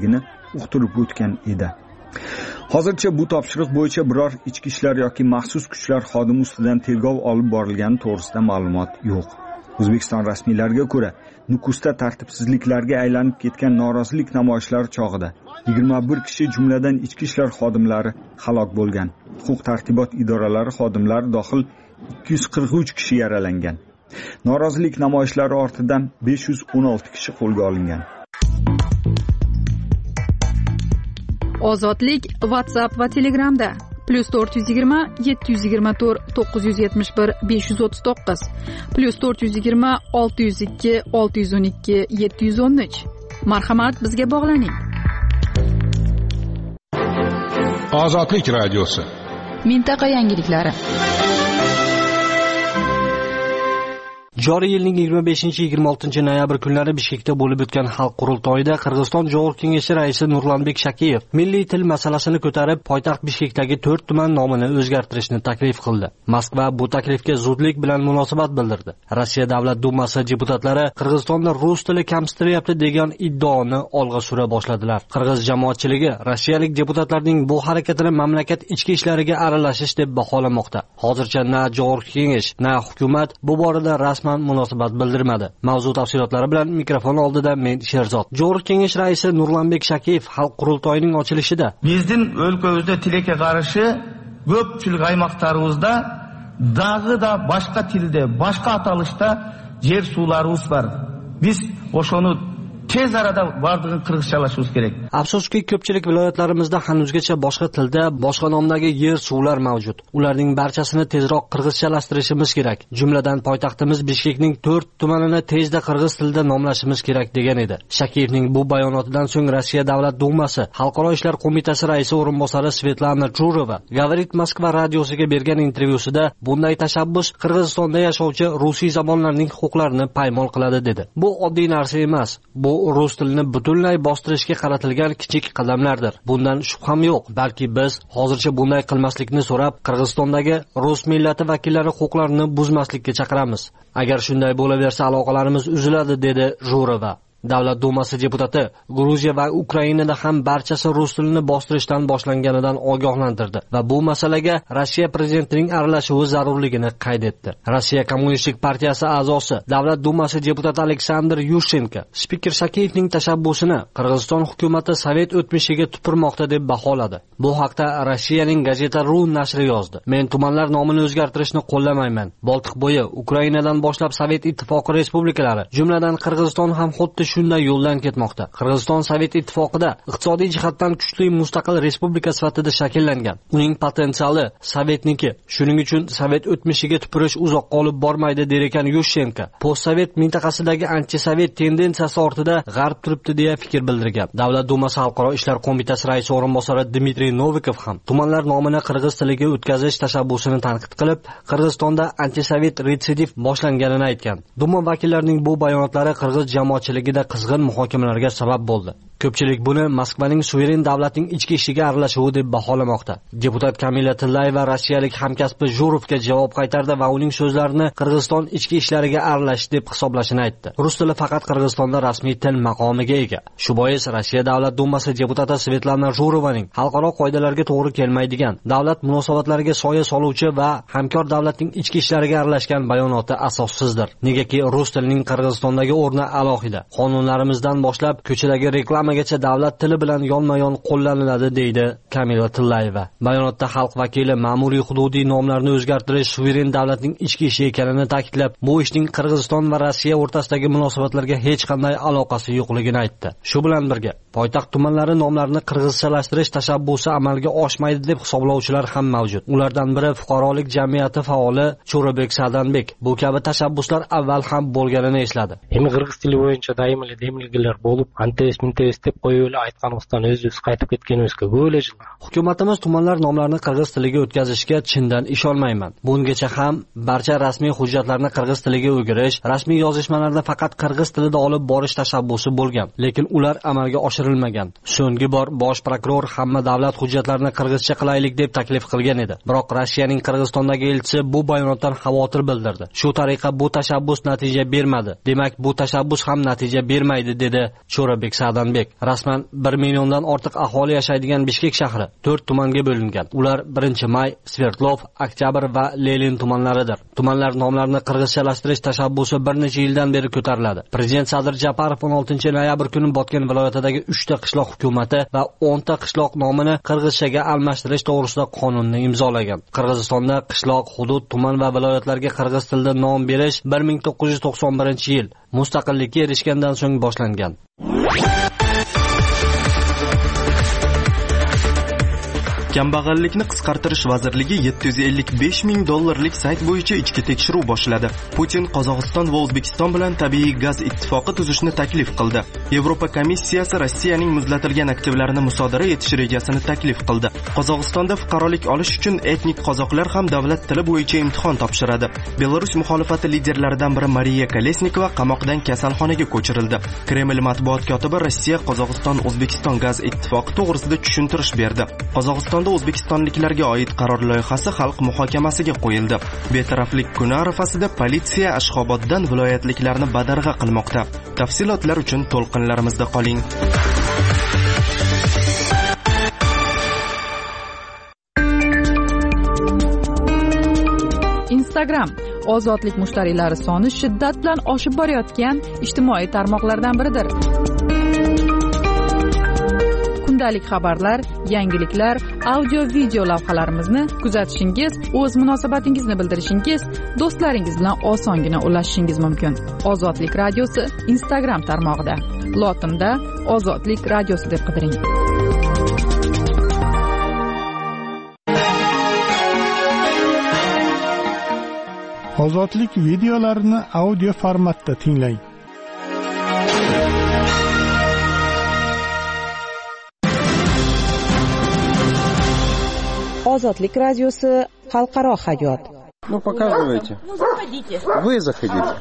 uqtirib o'tgan edi. Hozircha bu topshiriq bo'yicha biror ichki ishlar yoki maxsus kuchlar xodimi ustidan tergov olib borilgani to'g'risida ma'lumot yo'q. O'zbekiston rasmiylariga ko'ra, Nukusda tartibsizliklarga aylanib ketgan norozilik namoyishlari chog'ida yigirma bir kishi, jumladan ichki ishlar xodimlari halok bo'lgan. Huquq-tartibot idoralari xodimlari dohil ikki yuz qirq uch kishi yaralangan. Norozilik namoyishlari ortidan besh yuz o'n olti kishi qo'lga olingan. Ozodlik WhatsApp va Telegramda plus to'rt yuz yigirma yetti yuz yigirma to'rt to'qqiz yuz yetmish bir besh yuz o'ttiz to'qqiz plus to'rt yuz yigirma olti yuz ikki olti yuz o'n ikki yetti yuz o'n uch. Marhamat, bizga bog'laning. Ozodlik radiosi. Mintaqa yangiliklari. Joriy yilning yigirma beshinchi yigirma oltinchi noyabr kunlari Bishkekda bo'lib o'tgan xalq qurultoyida Qirg'iziston Jo'g'ir kengashi raisi Nurlanbek Shakiyev milliy til masalasini ko'tarib, poytaxt Bishkekdagi to'rt tuman nomini o'zgartirishni taklif qildi. Moskva bu taklifga zudlik bilan munosabat bildirdi. Rossiya Davlat dumasi deputatlari Qirg'izistonda rus tili kamsitilyapti degan iddaoni olg'a sura boshladilar. Qirg'iz jamoatchiligi rossiyalik deputatlarning bu harakatini mamlakat ichki ishlariga aralashish deb baholamoqda. Hozircha na Jo'g'ir kengash, na hukumat bu borada rasman munosabat bildirmadi. Mavzu tafsilotlari bilan mikrofon oldida men Sherzod. Jo'g'ir kengash raisi Nurlanbek Shakiyev xalq qurultoyining ochilishida bizning o'lkamizda tilga qarshi ko'pchilik аймақтарыбызда дағы да boshqa tilde, boshqa atalishda yer suvlarimiz bor. Biz o'shoni tez arada bardığın qirg'izchalashimiz kerak. Afsuski, ko'pchilik viloyatlarimizda hanuzgacha boshqa tilda, boshqa nomdagi yer suvlar mavjud. Ularning barchasini tezroq qirg'izchalashtirishimiz kerak. Jumladan poytaxtimiz Bishkekning to'rt tumanini tezda qirg'iz tilida nomlashimiz kerak degan edi. Shakiyevning bu bayonotidan so'ng Rossiya Davlat dumasi Xalqaro ishlar qo'mitasi raisi o'rinbosari Svetlana Jurova Gavarit Moskva radiosiga bergan intervyusida bunday tashabbus Qirg'izistonda yashovchi rusiy zamonlarning huquqlarini paymol qiladi dedi. Bu oddiy narsa emas. Bu rus tilini butunlay bostirishga qaratilgan kichik qadamlardir. Bundan shubham yo'q. Balki biz hozircha bunday qilmaslikni so'rab, Qirg'izistondagi rus millati vakillari huquqlarini buzmaslikka chaqiramiz. Agar shunday bo'laversa, aloqalarimiz uziladi, dedi Jurova. Davlat dumasi deputati Gruziya va Ukrainada ham barchasi rus tilini bostirishdan boshlanganidan ogohlantirdi va bu masalaga Rossiya prezidentining aralashuvi zarurligini qayd etdi. Rossiya Kommunistik partiyasi a'zosi, Davlat dumasi deputati Aleksandr Yushchenko spiker Shakiyevning tashabbusini Qirg'iziston hukumati sovet o'tmishiga tupurmoqda deb baholadi. Bu haqda Rossiyaning Gazeta ru nashri yozdi. Men tumanlar nomini o'zgartirishni qo'llamayman. Boltiqbo'yi, Ukrainadan boshlab Sovet ittifoqi respublikalari, jumladan Qirg'iziston ham xuddi shunday yo'ldan ketmoqda. Qirg'iziston Sovet ittifoqida iqtisodiy jihatdan kuchli mustaqil respublika sifatida shakllangan. Uning potensiali Sovetniki. Shuning uchun Sovet o'tmishiga tupurish uzoqqa olib bormaydi der ekan Yushchenko. Postsovet mintaqasidagi anti-sovet tendensiyasi ortida G'arb turibdi deya fikr bildirgan. Davlat dumasi Xalqaro ishlar qo'mitasi raisi o'rinbosari Dmitriy Novikov ham tumanlar nomini qirg'iz tiliga o'tkazish tashabbusini tanqid qilib, Qirg'izistonda anti-sovet retsidiv boshlanganini aytgan. Duma vakillarining bu bayonotlari qirg'iz jamoatchiligida qizg'in muhokamalarga sabab bo'ldi. Ko'pchilik buni Moskvaning suveren davlatning ichki ishiga aralashuvi deb baholamoqda. Deputat Kamila Tillayeva rossiyalik hamkasbi Jurovga javob qaytardi va uning so'zlarini Qirg'iziston ichki ishlariga aralash deb hisoblashini aytdi. Rus tili faqat Qirg'izistonda rasmiy til maqomiga ega. Shu bois Rossiya Davlat dumasi deputati Svetlana Jurovaning xalqaro qoidalarga to'g'ri kelmaydigan, davlat munosabatlariga soya soluvchi va hamkor davlatning ichki ishlariga aralashgan bayonoti asossizdir. Negaki rus tilining Qirg'izistondagi o'rni alohida. Qonunlarimizdan boshlab ko'chadagi reklama gacha davlat tili bilan yonma-yon qo'llaniladi, deydi Kamila Tillayeva. Bayonotda xalq vakili ma'muriy hududiy nomlarni o'zgartirish suveren davlatning ichki ishi ekanini ta'kidlab, bu ishning Qirg'iziston va Rossiya o'rtasidagi munosabatlarga hech qanday aloqasi yo'qligini aytdi. Shu bilan birga, poytaxt tumanlari nomlarini qirg'izchalashtirish tashabbusi amalga oshmaydi deb hisoblovchilar ham mavjud. Ulardan biri fuqarolik jamiyati faoli Cho'rabek Sadanbek. Bu kabi tashabbuslar avval ham bo'lganini esladi. Endi qirg'iz tili bo'yicha doim ele demilgilar bo'lib, antes mintes deb qo'yib aytganimizdan o'z-o'z qaytib ketganimizga ko'p yil. Hukumatimiz tumanlar nomlarini qirg'iz tiliga o'tkazishga chindan ishonmayman. Bungacha ham barcha rasmiy hujjatlarni qirg'iz tiliga o'girish, rasmiy yozishmalarni faqat qirg'iz tilida olib borish tashabbusi bo'lgan, lekin ular amalga oshir oshirilmagan. So'nggi bor bosh prokuror hamma davlat hujjatlarini qirg'izcha qilaylik deb taklif qilgan edi. Biroq Rossiyaning Qirg'izistondagi elchisi bu bayonotdan xavotir bildirdi. Shu tariqa bu tashabbus natija bermadi. Demak, bu tashabbus ham natija bermaydi, dedi Cho'rabek Sa'danbek. Rasman bir milliondan ortiq aholi yashaydigan Bishkek shahri to'rt tumanga bo'lingan. Ular birinchi may, Sverdlov, Oktyabr va Lenin tumanlaridir. Tumanlar nomlarini qirg'izchalashtirish tashabbusi bir necha yildan beri ko'tariladi. Prezident Sadir Japarov o'n oltinchi noyabr kuni Botken viloyatidagi uchta qishloq hukumati va o'nta qishloq nomini qirg'izchaga almashtirish to'g'risida qonunni imzolagan. Qirg'izistonda qishloq, hudud, tuman va viloyatlarga qirg'iz tilida nom berish bir ming to'qqiz yuz to'qson birinchi yil mustaqillikka erishgandan so'ng boshlangan. Kambag'allikni qisqartirish vazirligi yetti yuz ellik besh ming dollarlik sayt bo'yicha ichki tekshiruv boshladi. Putin Qozog'iston va O'zbekiston bilan tabiiy gaz ittifoqi tuzishni taklif qildi. Yevropa komissiyasi Rossiyaning muzlatilgan aktivlarini musodara etish rejasini taklif qildi. Qozog'istonda fuqarolik olish uchun etnik qozoqlar ham davlat tili bo'yicha imtihon topshiradi. Belarus muxolifati liderlaridan biri Mariya Kolesnikova qamoqdan kasalxonaga ko'chirildi. Kreml matbuot kotibi Rossiya Qozog'iston O'zbekiston gaz ittifoqi to'g'risida tushuntirish berdi. Qozog'iston O'zbekistonliklarga oid qaror loyihasi xalq muhokamasiga qo'yildi. Betaraflik kuni arafasida politsiya Ashxoboddan viloyatliklarni badarg'a qilmoqda. Tafsilotlar uchun to'lqinlarimizda qoling. Instagram ozodlik mushtariylari soni shiddat bilan oshib borayotgan ijtimoiy tarmoqlardan biridir. Kundalik xabarlar, yangiliklar, audio video lavhalarimizni kuzatishingiz, o'z munosabatingizni bildirishingiz, do'stlaringiz bilan osongina ulashishingiz mumkin. Ozodlik radiosi Instagram tarmog'ida. Lotinda Ozodlik radiosi deb qidiring. Ozodlik videolarini audio formatda tinglang. Ozodlik radiosi xalqaro hayot. Ну показывайте. Ну заходите. Вы заходите.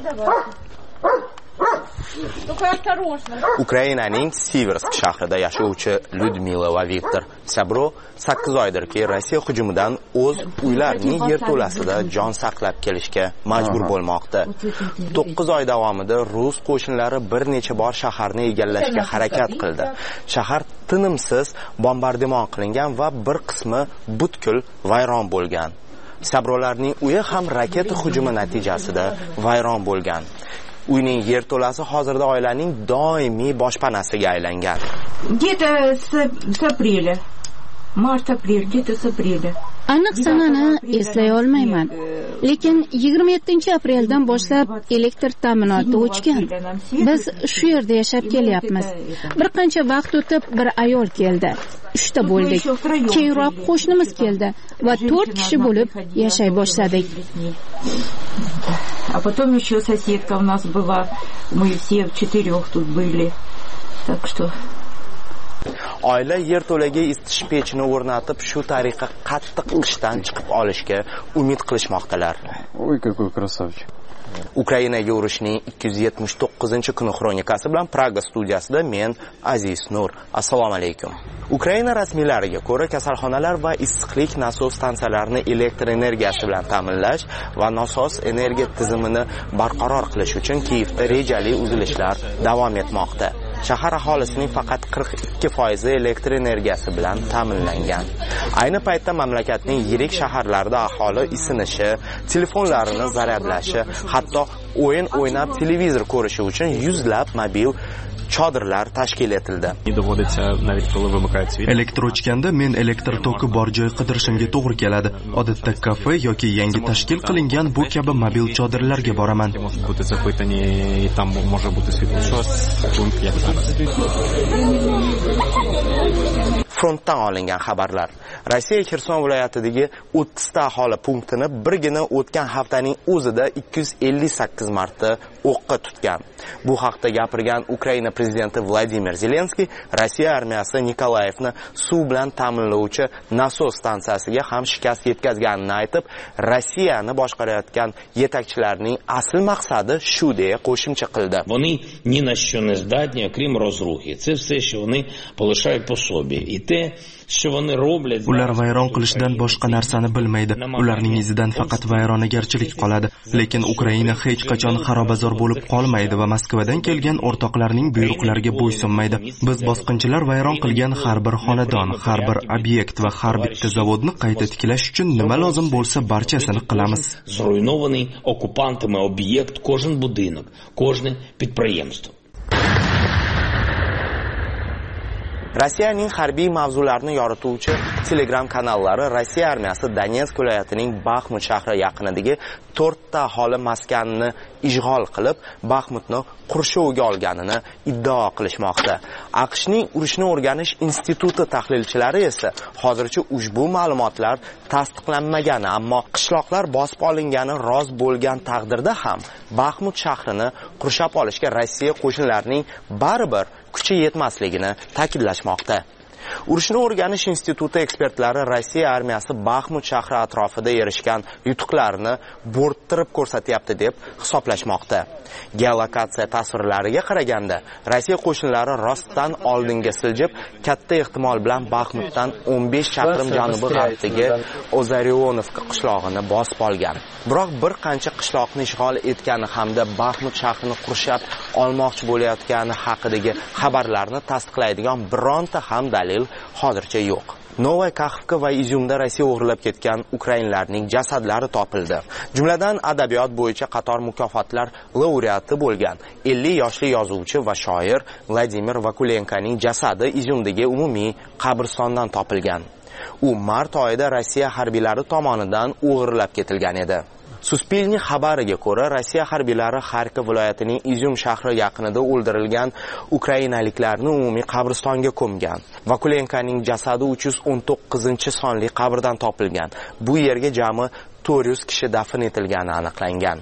Только осторожно. Ukrainaning Siversk shahrida yashovchi Lyudmila va Viktor Sabro sakkiz oydirki Rossiya hujumidan o'z uylarining yerto'lasida jon saqlab kelishga majbur bo'lmoqda. to'qqiz oy davomida rus qo'shinlari bir necha bor shaharni egallashga harakat qildi. Shahar tinimsiz bombardimon qilingan va bir qismi butkul vayron bo'lgan. Sabrolarning uyi ham raketa hujumi natijasida vayron bo'lgan. Uyning yerto'lasi hozirda oilaning doimiy boshpanasiga aylangan. Где-то с апреля. Mart-aprel, где-то с апреля. Aniq sanani eslay olmayman. Lekin yigirma yettinchi apreldan boshlab elektr ta'minoti o'chgan. Biz shu yerda yashab kelyapmiz. Bir qancha vaqt o'tib bir ayol keldi. Uchta bo'ldik. Keyinroq qo'shnimiz keldi va to'rt kishi bo'lib yashay boshladik. А потом еще соседка у нас была. Мы все в четырех тут были. Так что Oila yerto'laga isitish pechini o'rnatib, shu tariqa qattiq qishdan chiqib olishga umid qilishmoqdalar. Ой, какой красавчик. Ukrainaga urushning ikki yuz yetmish to'qqizinchi kuni xronikasi bilan Praga studiyasida men Aziz Nur. Assalomu alaykum. Ukraina rasmiylariga ko'ra, kasalxonalar va issiqlik nasos stansiyalarini elektr energiyasi bilan ta'minlash va nasos energiya tizimini barqaror qilish uchun Kiyevda rejali uzilishlar davom etmoqda. Shahar aholisining faqat qirq ikki foizi elektr energiyasi bilan ta'minlangan. Ayni paytda mamlakatning yirik shaharlarida aholi isinishi, telefonlarini zaryadlashi, hatto o'yin o'ynab televizor ko'rishi uchun yuzlab mobil chodirlar tashkil etildi. Elektr o'chganda men elektr toki bor joy qidirishimga to'g'ri keladi. Odatda kafe yoki yangi tashkil qilingan bu kabi mobil chodirlarga boraman. Frontdan olingan xabarlar. Rossiya Xerson viloyatidagi o'ttizta aholi punktini birgina o'tgan haftaning o'zida ikki yuz ellik sakkiz marta o'qqa tutgan. Bu haqda gapirgan Ukraina prezidenti Vladimir Zelenskiy Rossiya armiyasi Nikolayevni suv bilan ta'minlovchi nasos stansiyasiga ham shikast yetkazganini aytib, Rossiyani boshqarayotgan yetakchilarning asl maqsadi shu deya qo'shimcha qildi. Вони ні на що не здатні, окрім розрухи. Це все, що вони полишають по собі. І те, що вони роблять... Ular vayron qilishdan boshqa narsani bilmaydi. Ularning izidan faqat vayronagarchilik qoladi. Lekin Ukraina hech qachon xarobazor bo'lib qolmaydi va Moskvadan kelgan o'rtoqlarning buyruqlariga bo'ysunmaydi. Biz bosqinchilar vayron qilgan har bir xonadon, har bir obyekt va har bitta zavodni qayta tiklash uchun nima lozim bo'lsa barchasini qilamiz. Зруйнований окупантами об'єкт, кожен будинок, кожне підприємство. Rossiyaning harbiy mavzularni yorituvchi Telegram kanallari Rossiya armiyasi Donetsk viloyatining Baxmut shahri yaqinidagi to'rtta aholi maskanini ishg'ol qilib, Baxmutni qurshovga olganini iddao qilishmoqda. AQShning urushni o'rganish instituti tahlilchilari esa hozircha ushbu ma'lumotlar tasdiqlanmagani, ammo qishloqlar bosib olingani rost bo'lgan taqdirda ham Baxmut shahrini qurshab olishga Rossiya qo'shinlarining baribir kuchi yetmasligini ta'kidlashmoqda. Urushni o'rganish instituti ekspertlari Rossiya armiyasi Baxmut shahri atrofida erishgan yutuqlarni bo'rttirib ko'rsatyapti deb hisoblashmoqda. Geolokatsiya tasvirlariga qaraganda, Rossiya qo'shinlari rostdan oldinga siljib, katta ehtimol bilan Baxmutdan o'n besh chaqirim janubi-g'arbdagi Ozarionovka qishlog'ini bosib olgan. Biroq bir qancha qishloqni ishg'ol etgani hamda Baxmut shahrini qurshab olmoqchi bo'layotgani haqidagi xabarlarni tasdiqlaydigan bironta ham dalil hozircha yo'q. Novaya Kaxovka va Izyumda Rossiya o'g'irlab ketgan ukrainlarning jasadlari topildi. Jumladan adabiyot bo'yicha qator mukofotlar laureati bo'lgan ellik yoshli yozuvchi va shoir Vladimir Vakulenkoning jasadi Izyumdagi umumiy qabristondan topilgan. U mart oyida Rossiya harbiylari tomonidan o'g'irlab ketilgan edi. Suspilniy xabariga ko'ra, Rossiya harbiylari Xarkov viloyatining Izyum shahri yaqinida o'ldirilgan ukrainaliklarni umumiy qabristonga ko'mgan. Vakulenkoning jasadi uch yuz o'n to'qqizinchi sonli qabrdan topilgan. Bu yerga jami to'rt yuz kishi dafn etilgani aniqlangan.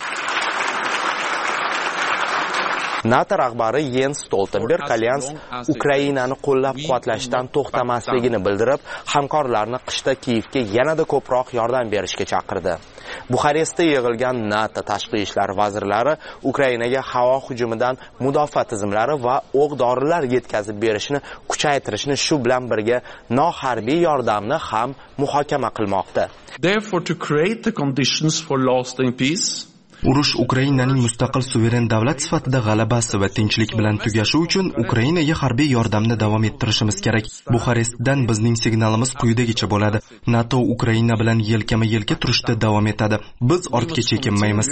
NATO rahbari Jens Stoltenberg Alyans Ukrainani qo'llab-quvvatlashdan to'xtamasligini bildirib, hamkorlarni qishda Kiyevga yanada ko'proq yordam berishga chaqirdi. Buxarestda yig'ilgan NATO tashqi ishlar vazirlari Ukrainaga havo hujumidan mudofaa tizimlari va o'q-dorilar yetkazib berishni kuchaytirishni, shu bilan birga noharbiy yordamni ham muhokama qilmoqda. Therefore, to create the conditions for lasting peace, Urush Ukrainaning mustaqil suveren davlat sifatida g'alabasi va tinchlik bilan tugashi uchun Ukrainaga harbiy yordamni davom ettirishimiz kerak. Buxarestdan bizning signalimiz quyidagicha bo'ladi. NATO Ukraina bilan yelkama-yelka turishda davom etadi. Biz ortga chekinmaymiz.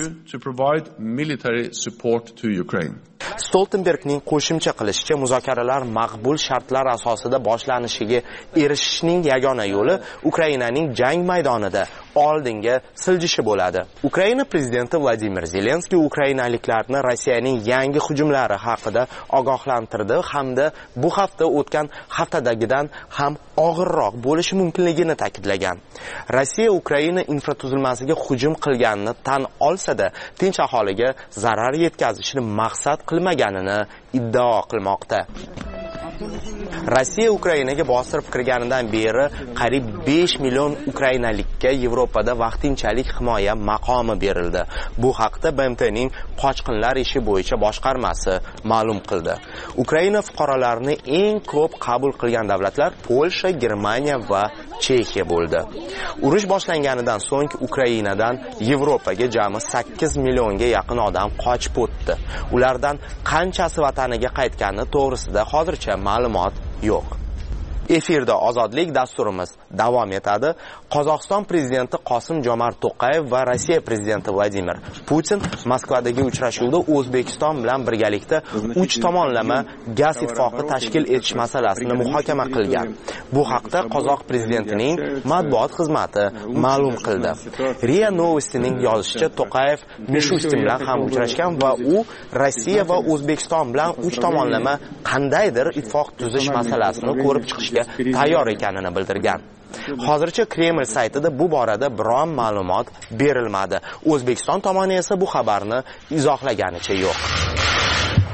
Stoltenbergning qo'shimcha qilishicha, muzokaralar maqbul shartlar asosida boshlanishiga erishishning yagona yo'li Ukrainaning jang maydonida oldinga siljishi bo'ladi. Ukraina prezidenti Vladimir Zelenskiy ukrainaliklarni Rossiyaning yangi hujumlari haqida ogohlantirdi hamda bu hafta o'tgan haftadagidan ham og'irroq bo'lishi mumkinligini ta'kidlagan. Rossiya Ukraina infratuzilmasiga hujum qilganini tan olsa-da, tinch aholiga zarar yetkazishni maqsad qilmaganini iddao qilmoqda. Rossiya Ukrainaga bostirib kirganidan beri qariyb besh million ukrainalikka Yevropada vaqtinchalik himoya maqomi berildi. Bu haqda B M T'ning qochqinlar ishi bo'yicha boshqarmasi ma'lum qildi. Ukraina fuqarolarini eng ko'p qabul qilgan davlatlar Polsha, Germaniya va Chexiya bo'ldi. Urush boshlanganidan so'ng Ukrainadan Yevropaga jami sakkiz millionga yaqin odam qochib o'tdi. Ulardan qanchasi vataniga qaytgani to'g'risida hozircha ma'lumot yo'q. Efirda Ozodlik dasturimiz davom etadi. Qozog'iston prezidenti Qosim-Jomart To'qayev va Rossiya prezidenti Vladimir Putin Moskvadagi uchrashuvda O'zbekiston bilan birgalikda uch tomonlama gaz ittifoqi tashkil etish masalasini muhokama qilgan. Bu haqda Qozoq prezidentining matbuot xizmati ma'lum qildi. Ria Novostining yozishicha, To'qayev Mishustin bilan ham uchrashgan va u Rossiya va O'zbekiston bilan uch tomonlama qandaydir ittifoq tuzish masalasini ko'rib chiqishga tayyor ekanini bildirgan. Hozircha Kreml saytida bu borada biron ma'lumot berilmadi. O'zbekiston tomoni esa bu xabarni izohlaganicha yo'q.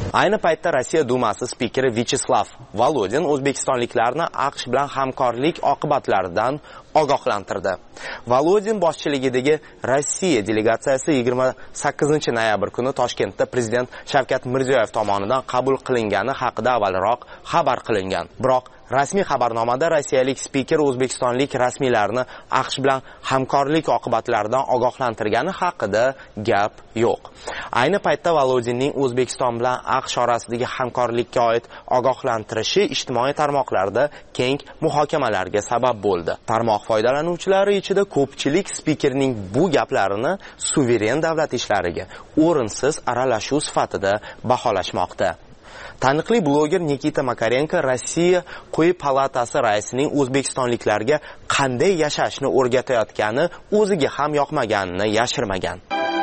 Ayni paytda Rossiya Dumasi spikeri Vyacheslav Volodin o'zbekistonliklarni AQSh bilan hamkorlik oqibatlaridan ogohlantirdi. Volodin boshchiligidagi Rossiya delegatsiyasi yigirma sakkizinchi noyabr kuni Toshkentda prezident Shavkat Mirziyoyev tomonidan qabul qilingani haqida avvalroq xabar qilingan. Biroq rasmiy xabarnomada rossiyalik spiker o'zbekistonlik rasmiylarni AQSh bilan hamkorlik oqibatlaridan ogohlantirgani haqida gap yo'q. Ayni paytda Volodinning O'zbekiston bilan AQSh orasidagi hamkorlikka oid ogohlantirishi ijtimoiy tarmoqlarda keng muhokamalarga sabab bo'ldi. Tarmoq foydalanuvchilari ichida ko'pchilik spikerning bu gaplarini suveren davlat ishlariga o'rinsiz aralashuv sifatida baholashmoqda. Taniqli bloger Nikita Makarenko Rossiya quyi palatasi raisining o'zbekistonliklarga qanday yashashni o'rgatayotgani o'ziga ham yoqmaganini yashirmagan.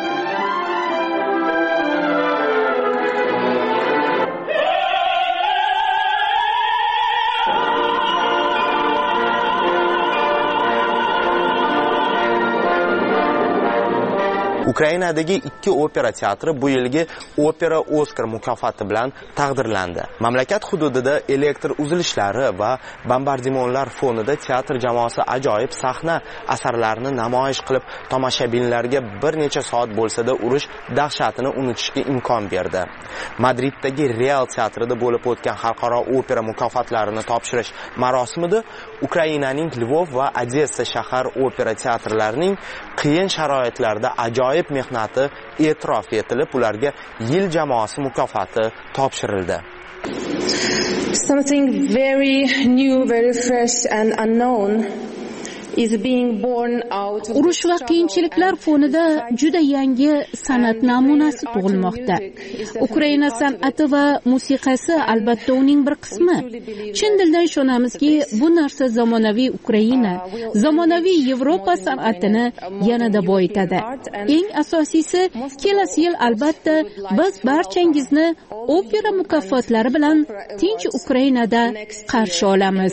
Ukrainadagi ikki opera teatri bu yilgi Opera Oskar mukofoti bilan taqdirlandi. Mamlakat hududida elektr uzilishlari va bombardimonlar fonida teatr jamoasi ajoyib sahna asarlarini namoyish qilib, tomoshabinlarga bir necha soat bo'lsa-da urush dahshatini unutishga imkon berdi. Madriddagi Real teatrida bo'lib o'tgan xalqaro opera mukofotlarini topshirish marosimida Ukrainaning Lvov va Odessa shahar opera teatrlarining qiyin sharoitlarda ajoyib mehnati e'tirof etilib, ularga yil jamoasi mukofoti topshirildi. Something very new, very fresh and unknown is being born out. Urush va qiyinchiliklar fonida juda yangi san'at namunasi tug'ilmoqda. Ukraina san'ati va musiqasi albatta uning bir qismi. Chin dildan ishonamizki, bu narsa zamonaviy Ukraina, zamonaviy Yevropa san'atini yanada boyitadi. Eng asosiysi, kelasi yil albatta biz barchangizni opera mukofotlari bilan tinch Ukrainada qarshi olamiz.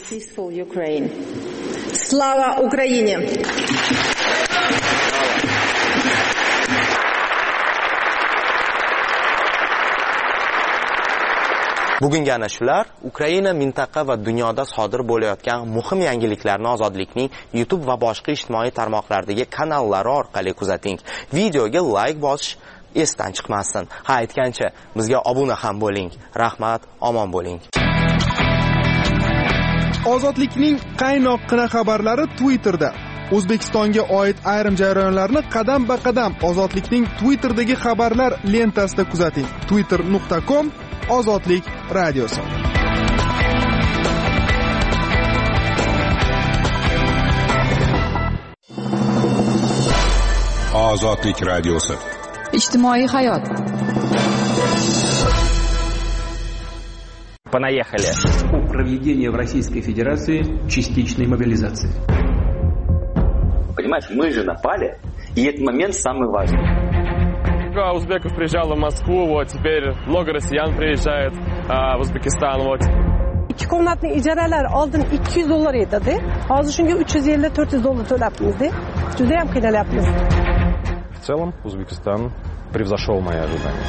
Slava Ukraine! Bugungi ana shular Ukraina mintaqa va dunyoda sodir bo'layotgan muhim yangiliklarni Ozodlikning YouTube va boshqa ijtimoiy tarmoqlardagi kanallari orqali kuzating. Videoga like bosish esdan chiqmasin. Ha, aytgancha bizga obuna ham bo'ling. Rahmat, omon bo'ling. Ozodlikning qaynoqqina xabarlari Twitterda. O'zbekistonga oid ayrim jarayonlarni qadam-ba-qadam Ozodlikning Twitterdagi xabarlar lentasida kuzating. twitter nuqta com Ozodlik radiosi. Ozodlik radiosi. Ijtimoiy hayot. Понаехали. О проведении в Российской Федерации частичной мобилизации. Понимаете, мы же напали, и этот момент самый важный. Много узбеков приезжало в Москву, вот теперь много россиян приезжает а, в Узбекистан, вот. İki komnatlı icaralar aldın ikki yuz dolar edi. Hazır şunga uch yuz ellik to'rt yuz dollar to'labmiz-da. Juda ham qiynalyapmiz. В целом Узбекистан превзошел мои ожидания.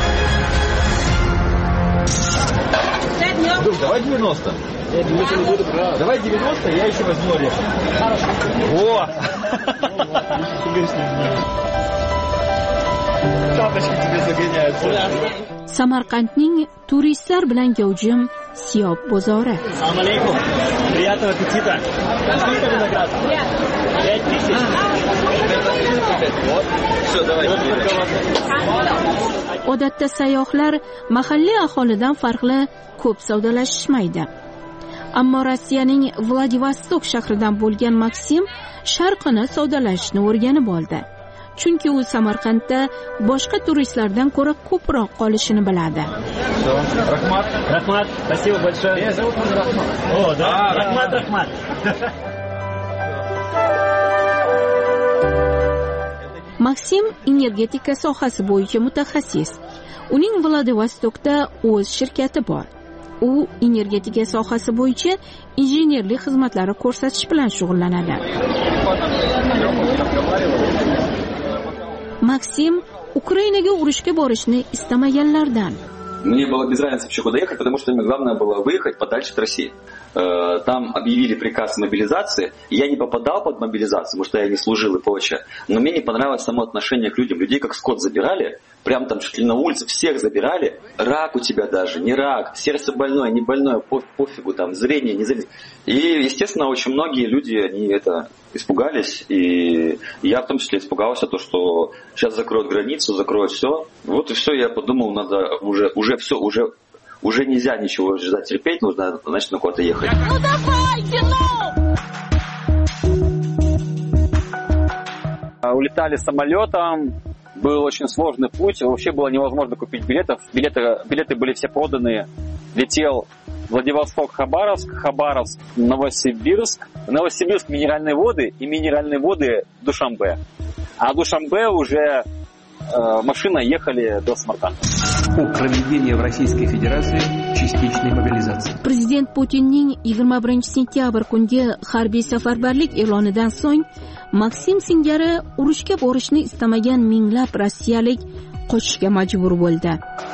Друг, давай девяносто. Давай девяносто, я еще возьму орешек. Во! Шапочки тебе загоняются. Samarqandning turistlar bilan gavjum Siyob bozori. Assalomu alaykum. Приятного аппетита. Сколько виноград? пять тысяч. Вот. Всё, давай. Odatda sayyohlar mahalliy aholidan farqli ko'p savdolashishmaydi. Ammo Rossiyaning Vladivostok shahridan bo'lgan Maksim sharqini savdolashishni o'rganib oldi. Chunki u Samarqandda boshqa turistlardan ko'ra ko'proq qolishini biladi. Rahmat, rahmat, спасибо большое. Меня зовут Рахмат. О, да, Рахмат, Рахмат. Maksim energetika sohasi bo'yicha mutaxassis. Uning Vladivostokda o'z shirkati bor. U energetika sohasi bo'yicha injenerlik xizmatlari ko'rsatish bilan shug'ullanadi. Maksim Ukrainaga urushga borishni istamaganlardan. Мне было без разницы вообще куда ехать, потому что мне главное было выехать подальше от России. Там объявили приказ мобилизации, и я не попадал под мобилизацию, потому что я не служил и прочее. Но мне не понравилось само отношение к людям. Людей как скот забирали, прям там чуть ли на улице всех забирали. Рак у тебя даже, не рак, сердце больное, не больное, пофигу, там, зрение, не зрение. И, естественно, очень многие люди, они это испугались, и я в том числе испугался, то, что сейчас закроют границу, закроют все. Вот и все, я подумал, надо уже, уже все, уже... Уже нельзя ничего ждать, терпеть, нужно, значит, на куда-то ехать. Ну давайте, ну! Улетали самолетом, был очень сложный путь, вообще было невозможно купить билетов. Билеты, билеты были все проданы. Летел Владивосток, Хабаровск, Хабаровск, Новосибирск, Новосибирск минеральные воды и минеральные воды Душанбе. А Душанбе уже э, машина ехали до Самарканда. О проведении в Российской Federatsiya частичной мобилизации. Prezident Putinning yigirma birinchi sentyabr kungi harbiy safarbarlik e'lonidan so'ng Maksim singari urushga borishni istamagan minglab rossiyalik qochishga majbur bo'ldi.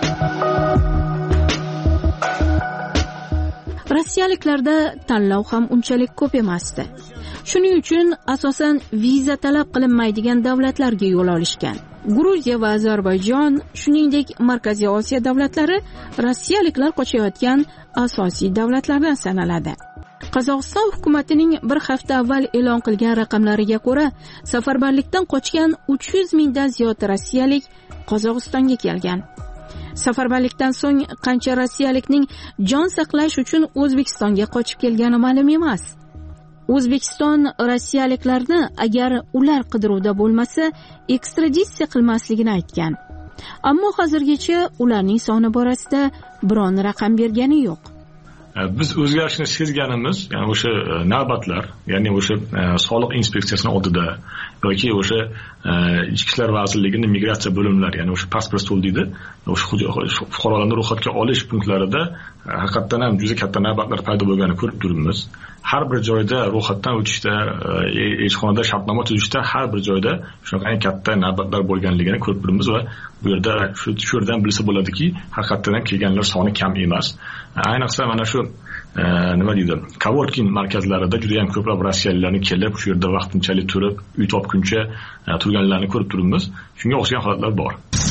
Rossiyaliklarda tanlov ham unchalik ko'p emasdi. Shuning uchun asosan viza talab qilinmaydigan davlatlarga yo'l olishgan. Gruziya va Ozarbayjon, shuningdek Markaziy Osiyo davlatlari rossiyaliklar qochayotgan asosiy davlatlardan sanaladi. Qozog'iston hukumatining bir hafta avval e'lon qilgan raqamlariga ko'ra, safarbarlikdan qochgan uch yuz mingdan ziyod rossiyalik Qozog'istonga kelgan. Safarbarlikdan so'ng qancha rossiyalikning jon saqlash uchun O'zbekistonga qochib kelgani ma'lum emas. O'zbekiston rossiyaliklarni agar ular qidiruvda bo'lmasa, ekstraditsiya qilmasligini aytgan. Ammo hozirgacha ularning soni borasida biron raqam bergani yo'q. Biz o'zgarishni sezganimiz, ya'ni o'sha navbatlar, ya'ni o'sha soliq inspeksiyasining oldida yoki o'sha ichki ishlar vazirligining migratsiya bo'limlari, ya'ni o'sha pasport stol deydi, o'sha fuqarolarni ro'yxatga olish punktlarida haqiqatan ham juda katta navbatlar paydo bo'lganini ko'rib turibmiz. Har bir joyda ro'yxatdan o'tishda, elchixonada shartnoma tuzishda har bir joyda shunaqa katta navbatlar bo'lganligini ko'rib turibmiz va bu yerda shu yerdan bilsa bo'ladiki, haqiqatan ham kelganlar soni kam emas. Ayniqsa mana shu nima deydi, coworking markazlarida juda ham ko'plab rossiyaliklarni kelib, shu yerda vaqtinchalik turib, uy topguncha turganlarni ko'rib turibmiz. Shunga o'xshagan holatlar bor.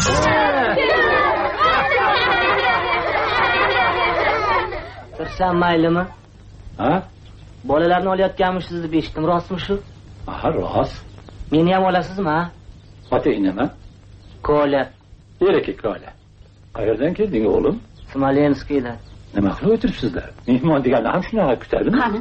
Tursam maylimi? Ha? Bolalarni olayotganmisiz deb eshitdim, rostmi shu? Ha, rost. Meni ham olasizmi, ha? Otang nima? Kola. Yeraki Kola. Qayerdan kelding o'g'lim? Smolenskdan. Nima qilib o'tiribsizlar? Mehmon deganlar ham shunaqa kutadimi? Qani,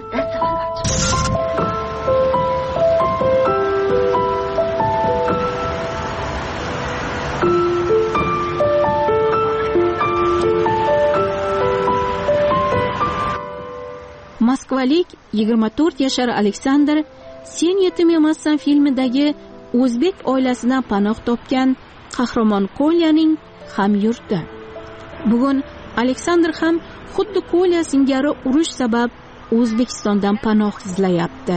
Moskvalik yigirma to'rt yashar Aleksandr Sen yetim emassan filmidagi o'zbek oilasidan panoh topgan qahramon Kolyaning hamyurti. Bugun Aleksandr ham xuddi Kolya singari urush sabab O'zbekistondan panoh izlayapti.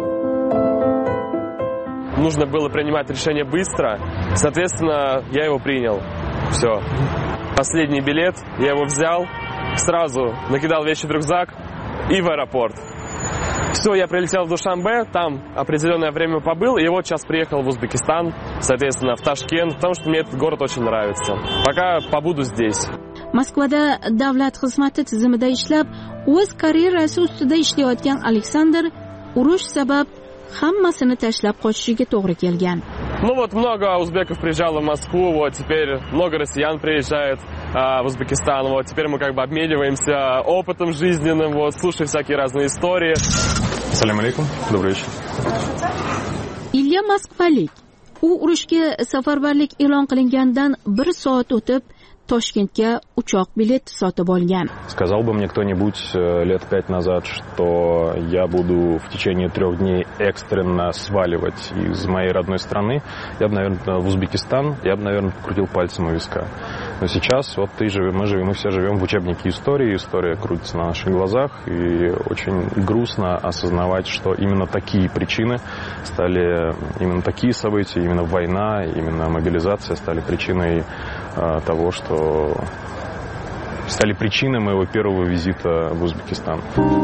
Нужно было принимать решение быстро. Соответственно, я его принял. Все. Последний билет, я его взял, сразу накидал вещи в рюкзак и в аэропорт. Все, я прилетел в Душанбе, там определенное время побыл, и вот сейчас приехал в Узбекистан, соответственно, в Ташкент, потому что мне этот город очень нравится. Пока побуду здесь. Moskvada davlat xizmati tizimida ishlab, o'z karyerasi ustida ishlayotgan Aleksandr urush sabab hammasini tashlab qochishiga to'g'ri kelgan. Ну вот много узбеков приезжало в Москву, вот теперь много россиян приезжает а, в Узбекистан, вот теперь мы как бы обмениваемся опытом жизненным, вот слушаем всякие разные истории. Ассаляму алейкум, добрый вечер. Ilya moskvalik. U urushga safarbarlik e'lon qilingandan bir soat o'tib Toshkentga uchoq bileti sotib olgan. Сказал бы мне кто-нибудь лет пять назад, что я буду в течение трех дней экстренно сваливать из моей родной страны, я бы, наверное, в Узбекистан, я бы, наверное, покрутил пальцем у виска. Но сейчас вот ты живем, мы живем, мы все живем в учебнике истории, история крутится на наших глазах, и очень грустно осознавать, что именно такие причины стали, именно такие события, именно война, именно мобилизация стали причиной того, что стали причиной моего первого визита в Узбекистан.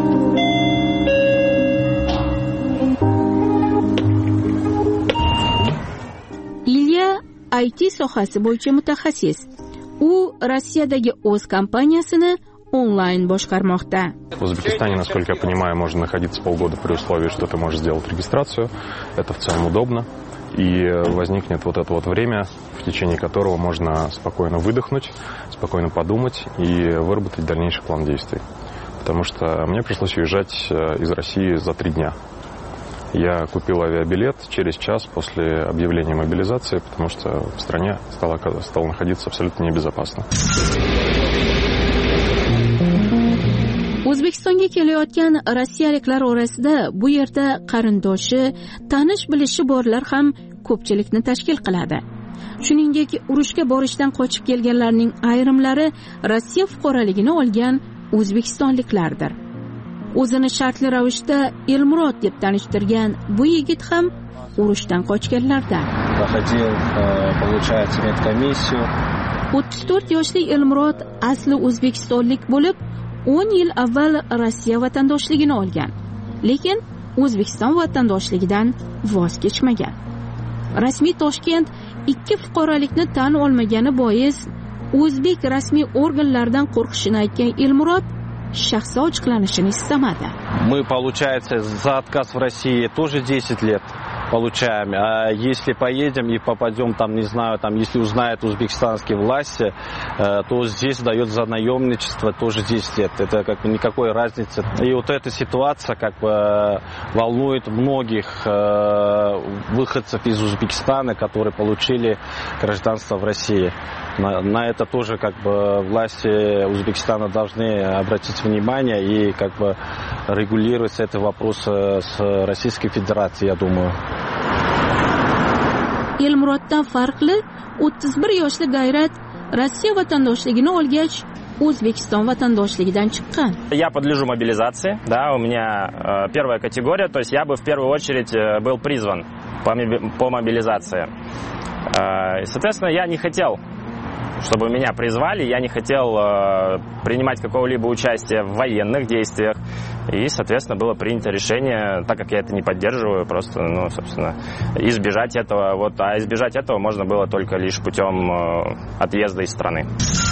Ilya I T sohasi bo'yicha mutaxassis. U Rossiyadagi o'z kompaniyasini онлайн boshqarmoqda. В Узбекистане, насколько я понимаю, можно находиться полгода при условии, что ты можешь сделать регистрацию. Это в целом удобно. И возникнет вот это вот время, в течение которого можно спокойно выдохнуть, спокойно подумать и выработать дальнейший план действий. Потому что мне пришлось уезжать из России за три дня. Я купил авиабилет через час после объявления мобилизации, потому что в стране стало, стало находиться абсолютно небезопасно. O'zbekistonga kelayotgan rossiyaliklar orasida bu yerda qarindoshi, tanish bilishi borlar ham ko'pchilikni tashkil qiladi. Shuningdek, urushga borishdan qochib kelganlarning ayrimlari Rossiya fuqaroligini olgan o'zbekistonliklardir. O'zini shartli ravishda Elmurod deb tanishtirgan bu yigit ham urushdan qochganlardan. Проходил, получается, медкомиссию. o'ttiz to'rt yoshli Elmurod asli o'zbekistonlik bo'lib, o'n yil avval Rossiya vatandoshligini olgan, lekin O'zbekiston vatandoshligidan voz kechmagan. Rasmiy Toshkent ikki fuqarolikni tan olmagani bois o'zbek rasmiy organlaridan qo'rqishini aytgan Elmurod shaxsi ochiqlanishini istamadi. Мы, получается, за отказ в России тоже десять лет получаем. А если поедем и попадем там, не знаю, там, если узнают узбекистанские власти, то здесь дает за наемничество тоже десять лет. Это как бы никакой разницы. И вот эта ситуация как бы волнует многих выходцев из Узбекистана, которые получили гражданство в России. На, на это тоже как бы власти Узбекистана должны обратить внимание и как бы регулировать этот вопрос с Российской Федерацией, я думаю. Elmuroddan farqli o'ttiz bir yoshli Gayrat Rossiya vatandoshligini olgach O'zbekiston vatandoshligidan chiqqan. Я подлежу мобилизации, да, у меня э, первая категория, то есть я бы в первую очередь э, был призван по, по мобилизации. Э, и, соответственно, я не хотел, чтобы меня призвали, я не хотел э, принимать какого-либо участия в военных действиях. И, соответственно, было принято решение, так как я это не поддерживаю, просто, ну, собственно, избежать этого. Вот, а избежать этого можно было только лишь путем э, отъезда из страны.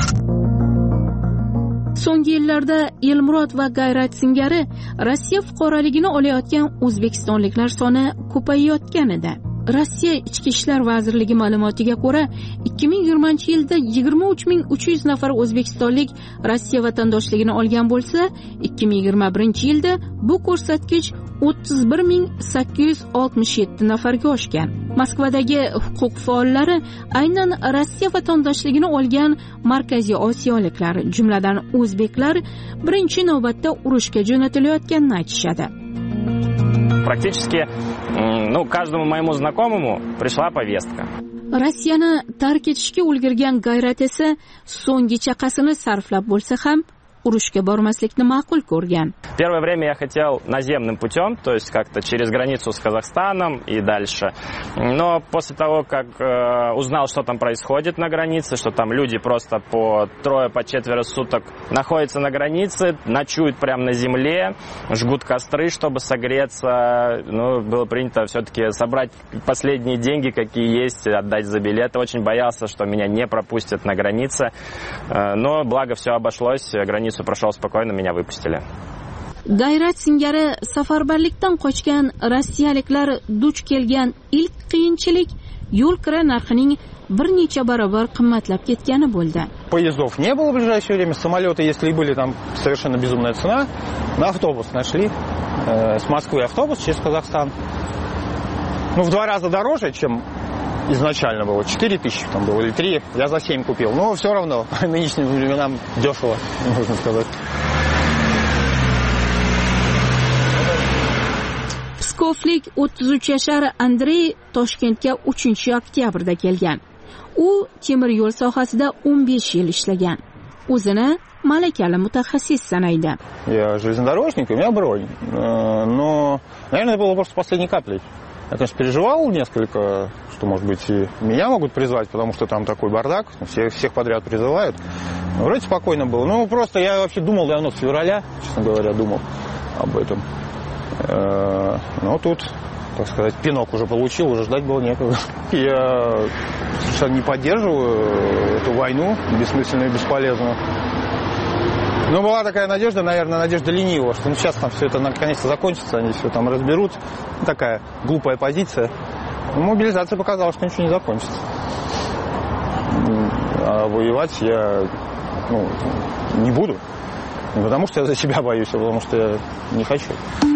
So'nggi yillarda Elmurod va Gayrat singari Rossiya fuqaroligini olayotgan o'zbekistonliklar soni ko'payayotgan edi. Rossiya Ichki ishlar vazirligi ma'lumotiga ko'ra, ikki ming yigirmanchi yilda yigirma uch ming uch yuz nafar o'zbekistonlik Rossiya vatandoshligini olgan bo'lsa, ikki ming yigirma birinchi yilda bu ko'rsatkich o'ttiz bir ming sakkiz yuz oltmish yetti nafarga oshgan. Moskvadagi huquq faollari aynan Rossiya vatandoshligini olgan Markaziy Osiyoliklar, jumladan o'zbeklar, birinchi navbatda urushga jo'natilayotganini aytishadi. Практически, ну, каждому моему знакомому пришла повестка. Rossiyani tark etishga ulgurgan Gayrat esa so'nggi chaqasini sarflab bo'lsa ham urushga bormaslikni ma'qul ko'rgan. Первое время я хотел наземным путем, то есть как-то через границу с Казахстаном и дальше. Но после того, как э, узнал, что там происходит на границе, что там люди просто по трое, по четверо суток находятся на границе, ночуют прямо на земле, жгут костры, чтобы согреться. Ну, было принято все-таки собрать последние деньги, какие есть, отдать за билеты. Очень боялся, что меня не пропустят на границе. Э, но благо все обошлось, границу прошел спокойно, меня выпустили. Gayrat singari safarbarlikdan qochgan rossiyaliklar duch kelgan ilk qiyinchilik yo'l kira narxining bir necha barobar qimmatlab ketgani bo'ldi. Поездов не было в ближайшее время, самолеты, если и были, там совершенно безумная цена. На автобус нашли, э, с Москвы автобус через Казахстан. Ну, в два раза дороже, чем изначально было. четыре тысячи там было, или три. Я за семь купил. Но все равно, нынешним временам дешево, можно сказать. Pskovlik o'ttiz uch yashar Andrey Toshkentga uchinchi oktyabrda kelgan. U temir yo'l sohasida o'n besh yil ishlagan. O'zini malakali mutaxassis sanaydi. Я железнодорожник, у меня бронь. Но, наверное, это было просто последней каплей. Я, конечно, переживал несколько, что, может быть, и меня могут призвать, потому что там такой бардак, всех, всех подряд призывают. Но вроде спокойно было. Ну, просто я вообще думал давно, с февраля, честно говоря, думал об этом. Но тут, так сказать, пинок уже получил, уже ждать было некогда. Я совершенно не поддерживаю эту войну, бессмысленную и бесполезную. Но была такая надежда, наверное, надежда ленивого, что ну, сейчас там все это наконец-то закончится, они все там разберут. Такая глупая позиция. Но мобилизация показала, что ничего не закончится. А воевать я ну, не буду. Не потому что я за себя боюсь, а потому что я не хочу.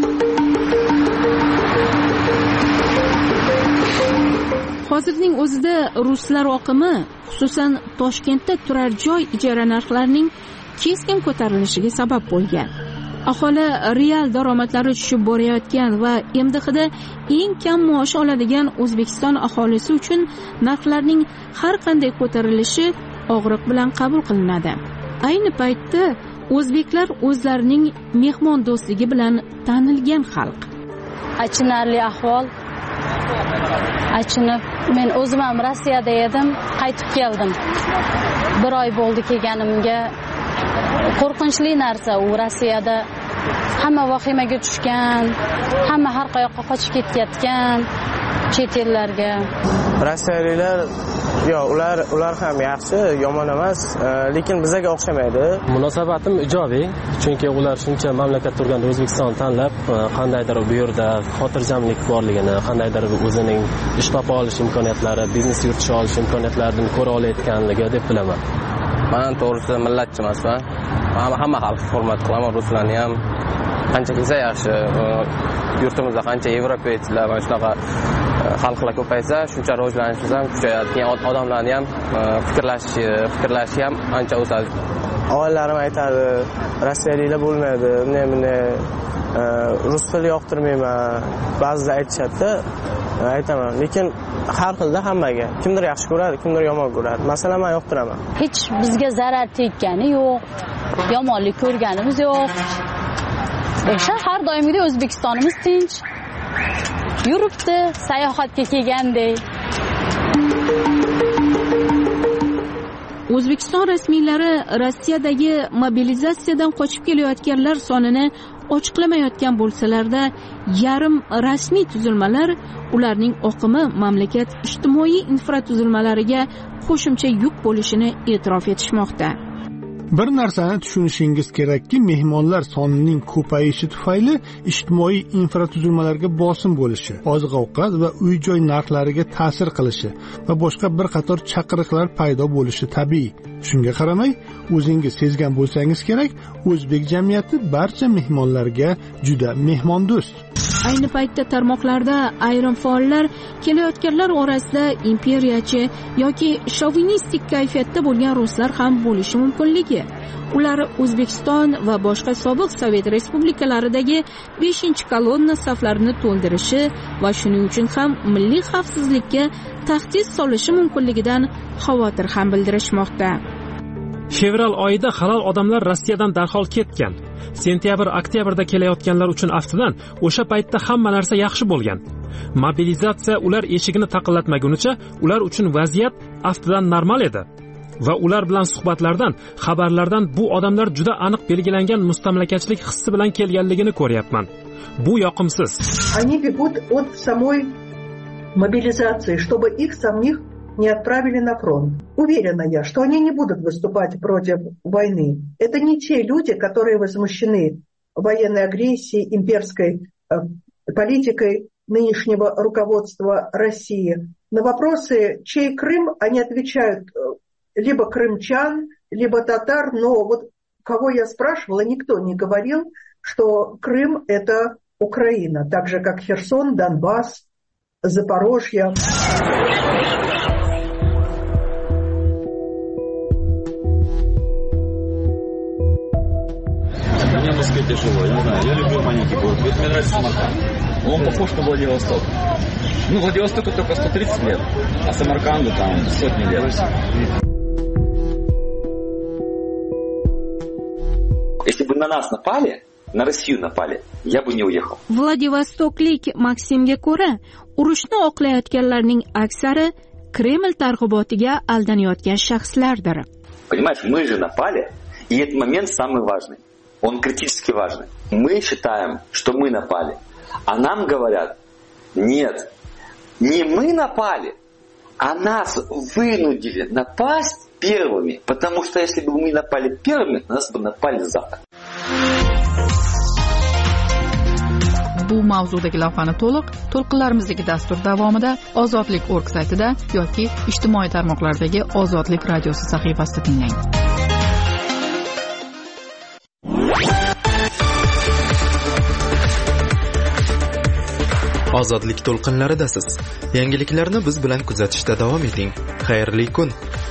Hozirning o'zida ruslar oqimi, xususan Toshkentda turar joy ijara narxlarining keskin ko'tarilishiga sabab bo'lgan. Aholi real daromadlari tushib borayotgan va M D Hda eng kam maosh oladigan O'zbekiston aholisi uchun narxlarning har qanday ko'tarilishi og'riq bilan qabul qilinadi. Ayni paytda o'zbeklar o'zlarining mehmondo'stligi bilan tanilgan xalq. Achinarli ahvol. Achinib, men o'zim ham Rossiyada edim, qaytib keldim. Bir oy bo'ldi kelganimga. Qo'rqinchli narsa u Rossiyada hamma vahimaga tushgan, hamma har qayoqqa qochib ketayotgan chet ellarga. Rossiyaliklar yo ular ular ham yaxshi, yomon emas, lekin bizga o'xshamaydi. Munosabatim ijobiy, chunki ular shuncha mamlakat turganda O'zbekiston tanlab, qandaydir bu yerda xotirjamlik borligini, qandaydir o'zining ish topa olish imkoniyatlari, biznes yuritish olish imkoniyatlaridan ko'ra olayotganligi deb bilaman. Men to'g'risida millatchi emasman. Hamma hamma xalqni hurmat qilaman, ruslarni ham. Qancha kelsa yaxshi. Yurtimizda qancha yevropeylar va shunaqa xalqlar ko'paysa, shuncha rivojlanishimiz ham kuchayadi. Keyin odamlarni ham fikrlashi, fikrlashi ham ancha o'sadi. Oilarim aytadi, rossiyaliklar bo'lmaydi, bunday bunday rus tili yoqtirmayman. Ba'zida aytishadi, aytaman, lekin har xilda hammaga. Kimdir yaxshi ko'radi, kimdir yomon ko'radi. Masalan, men yoqtiraman. Hech bizga zarar teggani yo'q, yomonlik ko'rganimiz yo'q. O'sha har doimgidek O'zbekistonimiz tinch. Yuribdi, sayohatga kelgandek. O'zbekiston rasmiylari Rossiyadagi mobilizatsiyadan qochib kelayotganlar sonini ochiqlamayotgan bo'lsalarda, yarim rasmiy tuzilmalar ularning oqimi mamlakat ijtimoiy infratuzilmalariga qo'shimcha yuk bo'lishini e'tirof etishmoqda. Bir narsani tushunishingiz kerakki, mehmonlar sonining ko'payishi tufayli ijtimoiy infratuzilmalarga bosim bo'lishi, oziq-ovqat va uy-joy narxlariga ta'sir qilishi va boshqa bir qator chaqiriqlar paydo bo'lishi tabiiy. Shunga qaramay, o'zingiz sezgan bo'lsangiz kerak, o'zbek jamiyati barcha mehmonlarga juda mehmondo'st. Ayni paytda tarmoqlarda ayrim faollar kelayotganlar orasida imperiyachi yoki shovinistik kayfiyatda bo'lgan ruslar ham bo'lishi mumkinligi. Ular O'zbekiston va boshqa sobiq Sovet respublikalaridagi beshinchi kolonna saflarini to'ldirishi va shuning uchun ham milliy xavfsizlikka tahdid solishi mumkinligidan xavotir ham bildirishmoqda. Fevral oyida halol odamlar Rossiyadan darhol ketgan. Sentyabr-oktyabrda kelayotganlar uchun aftidan o'sha paytda hamma narsa yaxshi bo'lgan. Mobilizatsiya ular eshigini taqillatmagunicha ular uchun vaziyat aftidan normal edi. Va ular bilan suhbatlardan, xabarlardan bu odamlar juda aniq belgilangan mustamlakachilik hissi bilan kelganligini ko'ryapman. Bu yoqimsiz. Они бегут от самой мобилизации, чтобы их самих не отправили на фронт. Уверена я, что они не будут выступать против войны. Это не те люди, которые возмущены военной агрессией, имперской э, политикой нынешнего руководства России. На вопросы, чей Крым, они отвечают либо крымчан, либо татар, но вот кого я спрашивала, никто не говорил, что Крым – это Украина, так же, как Херсон, Донбасс, Запорожье. Мне в Москве тяжело, я не знаю, я люблю маленький город, ведь мне нравится Самарканд. Он похож на Владивосток. Ну, Владивостоку только сто тридцать лет, а Самарканду там сотни лет. Если бы на нас напали, на Россию напали, я бы не уехал. Vladivostoklik Maksimga ko'ra, urushni oqlayotganlarning aksari Kreml targ'ibotiga aldanayotgan shaxslardir. Понимаешь, мы же напали, и этот момент самый важный. Он критически важный. Мы считаем, что мы напали, а нам говорят, нет, не мы напали, а нас вынудили напасть первыми, потому что если бы мы напали первыми, нас бы напали завтра. Bu mavzudagi lavhani to'liq to'lqinlarimizdagi dastur davomida Ozodlik nokta org saytida yoki ijtimoiy tarmoqlardagi Ozodlik radiosi sahifasida tinglang. Ozodlik to'lqinlaridasiz. Yangiliklarni biz bilan kuzatishda davom eting. Xayrli kun.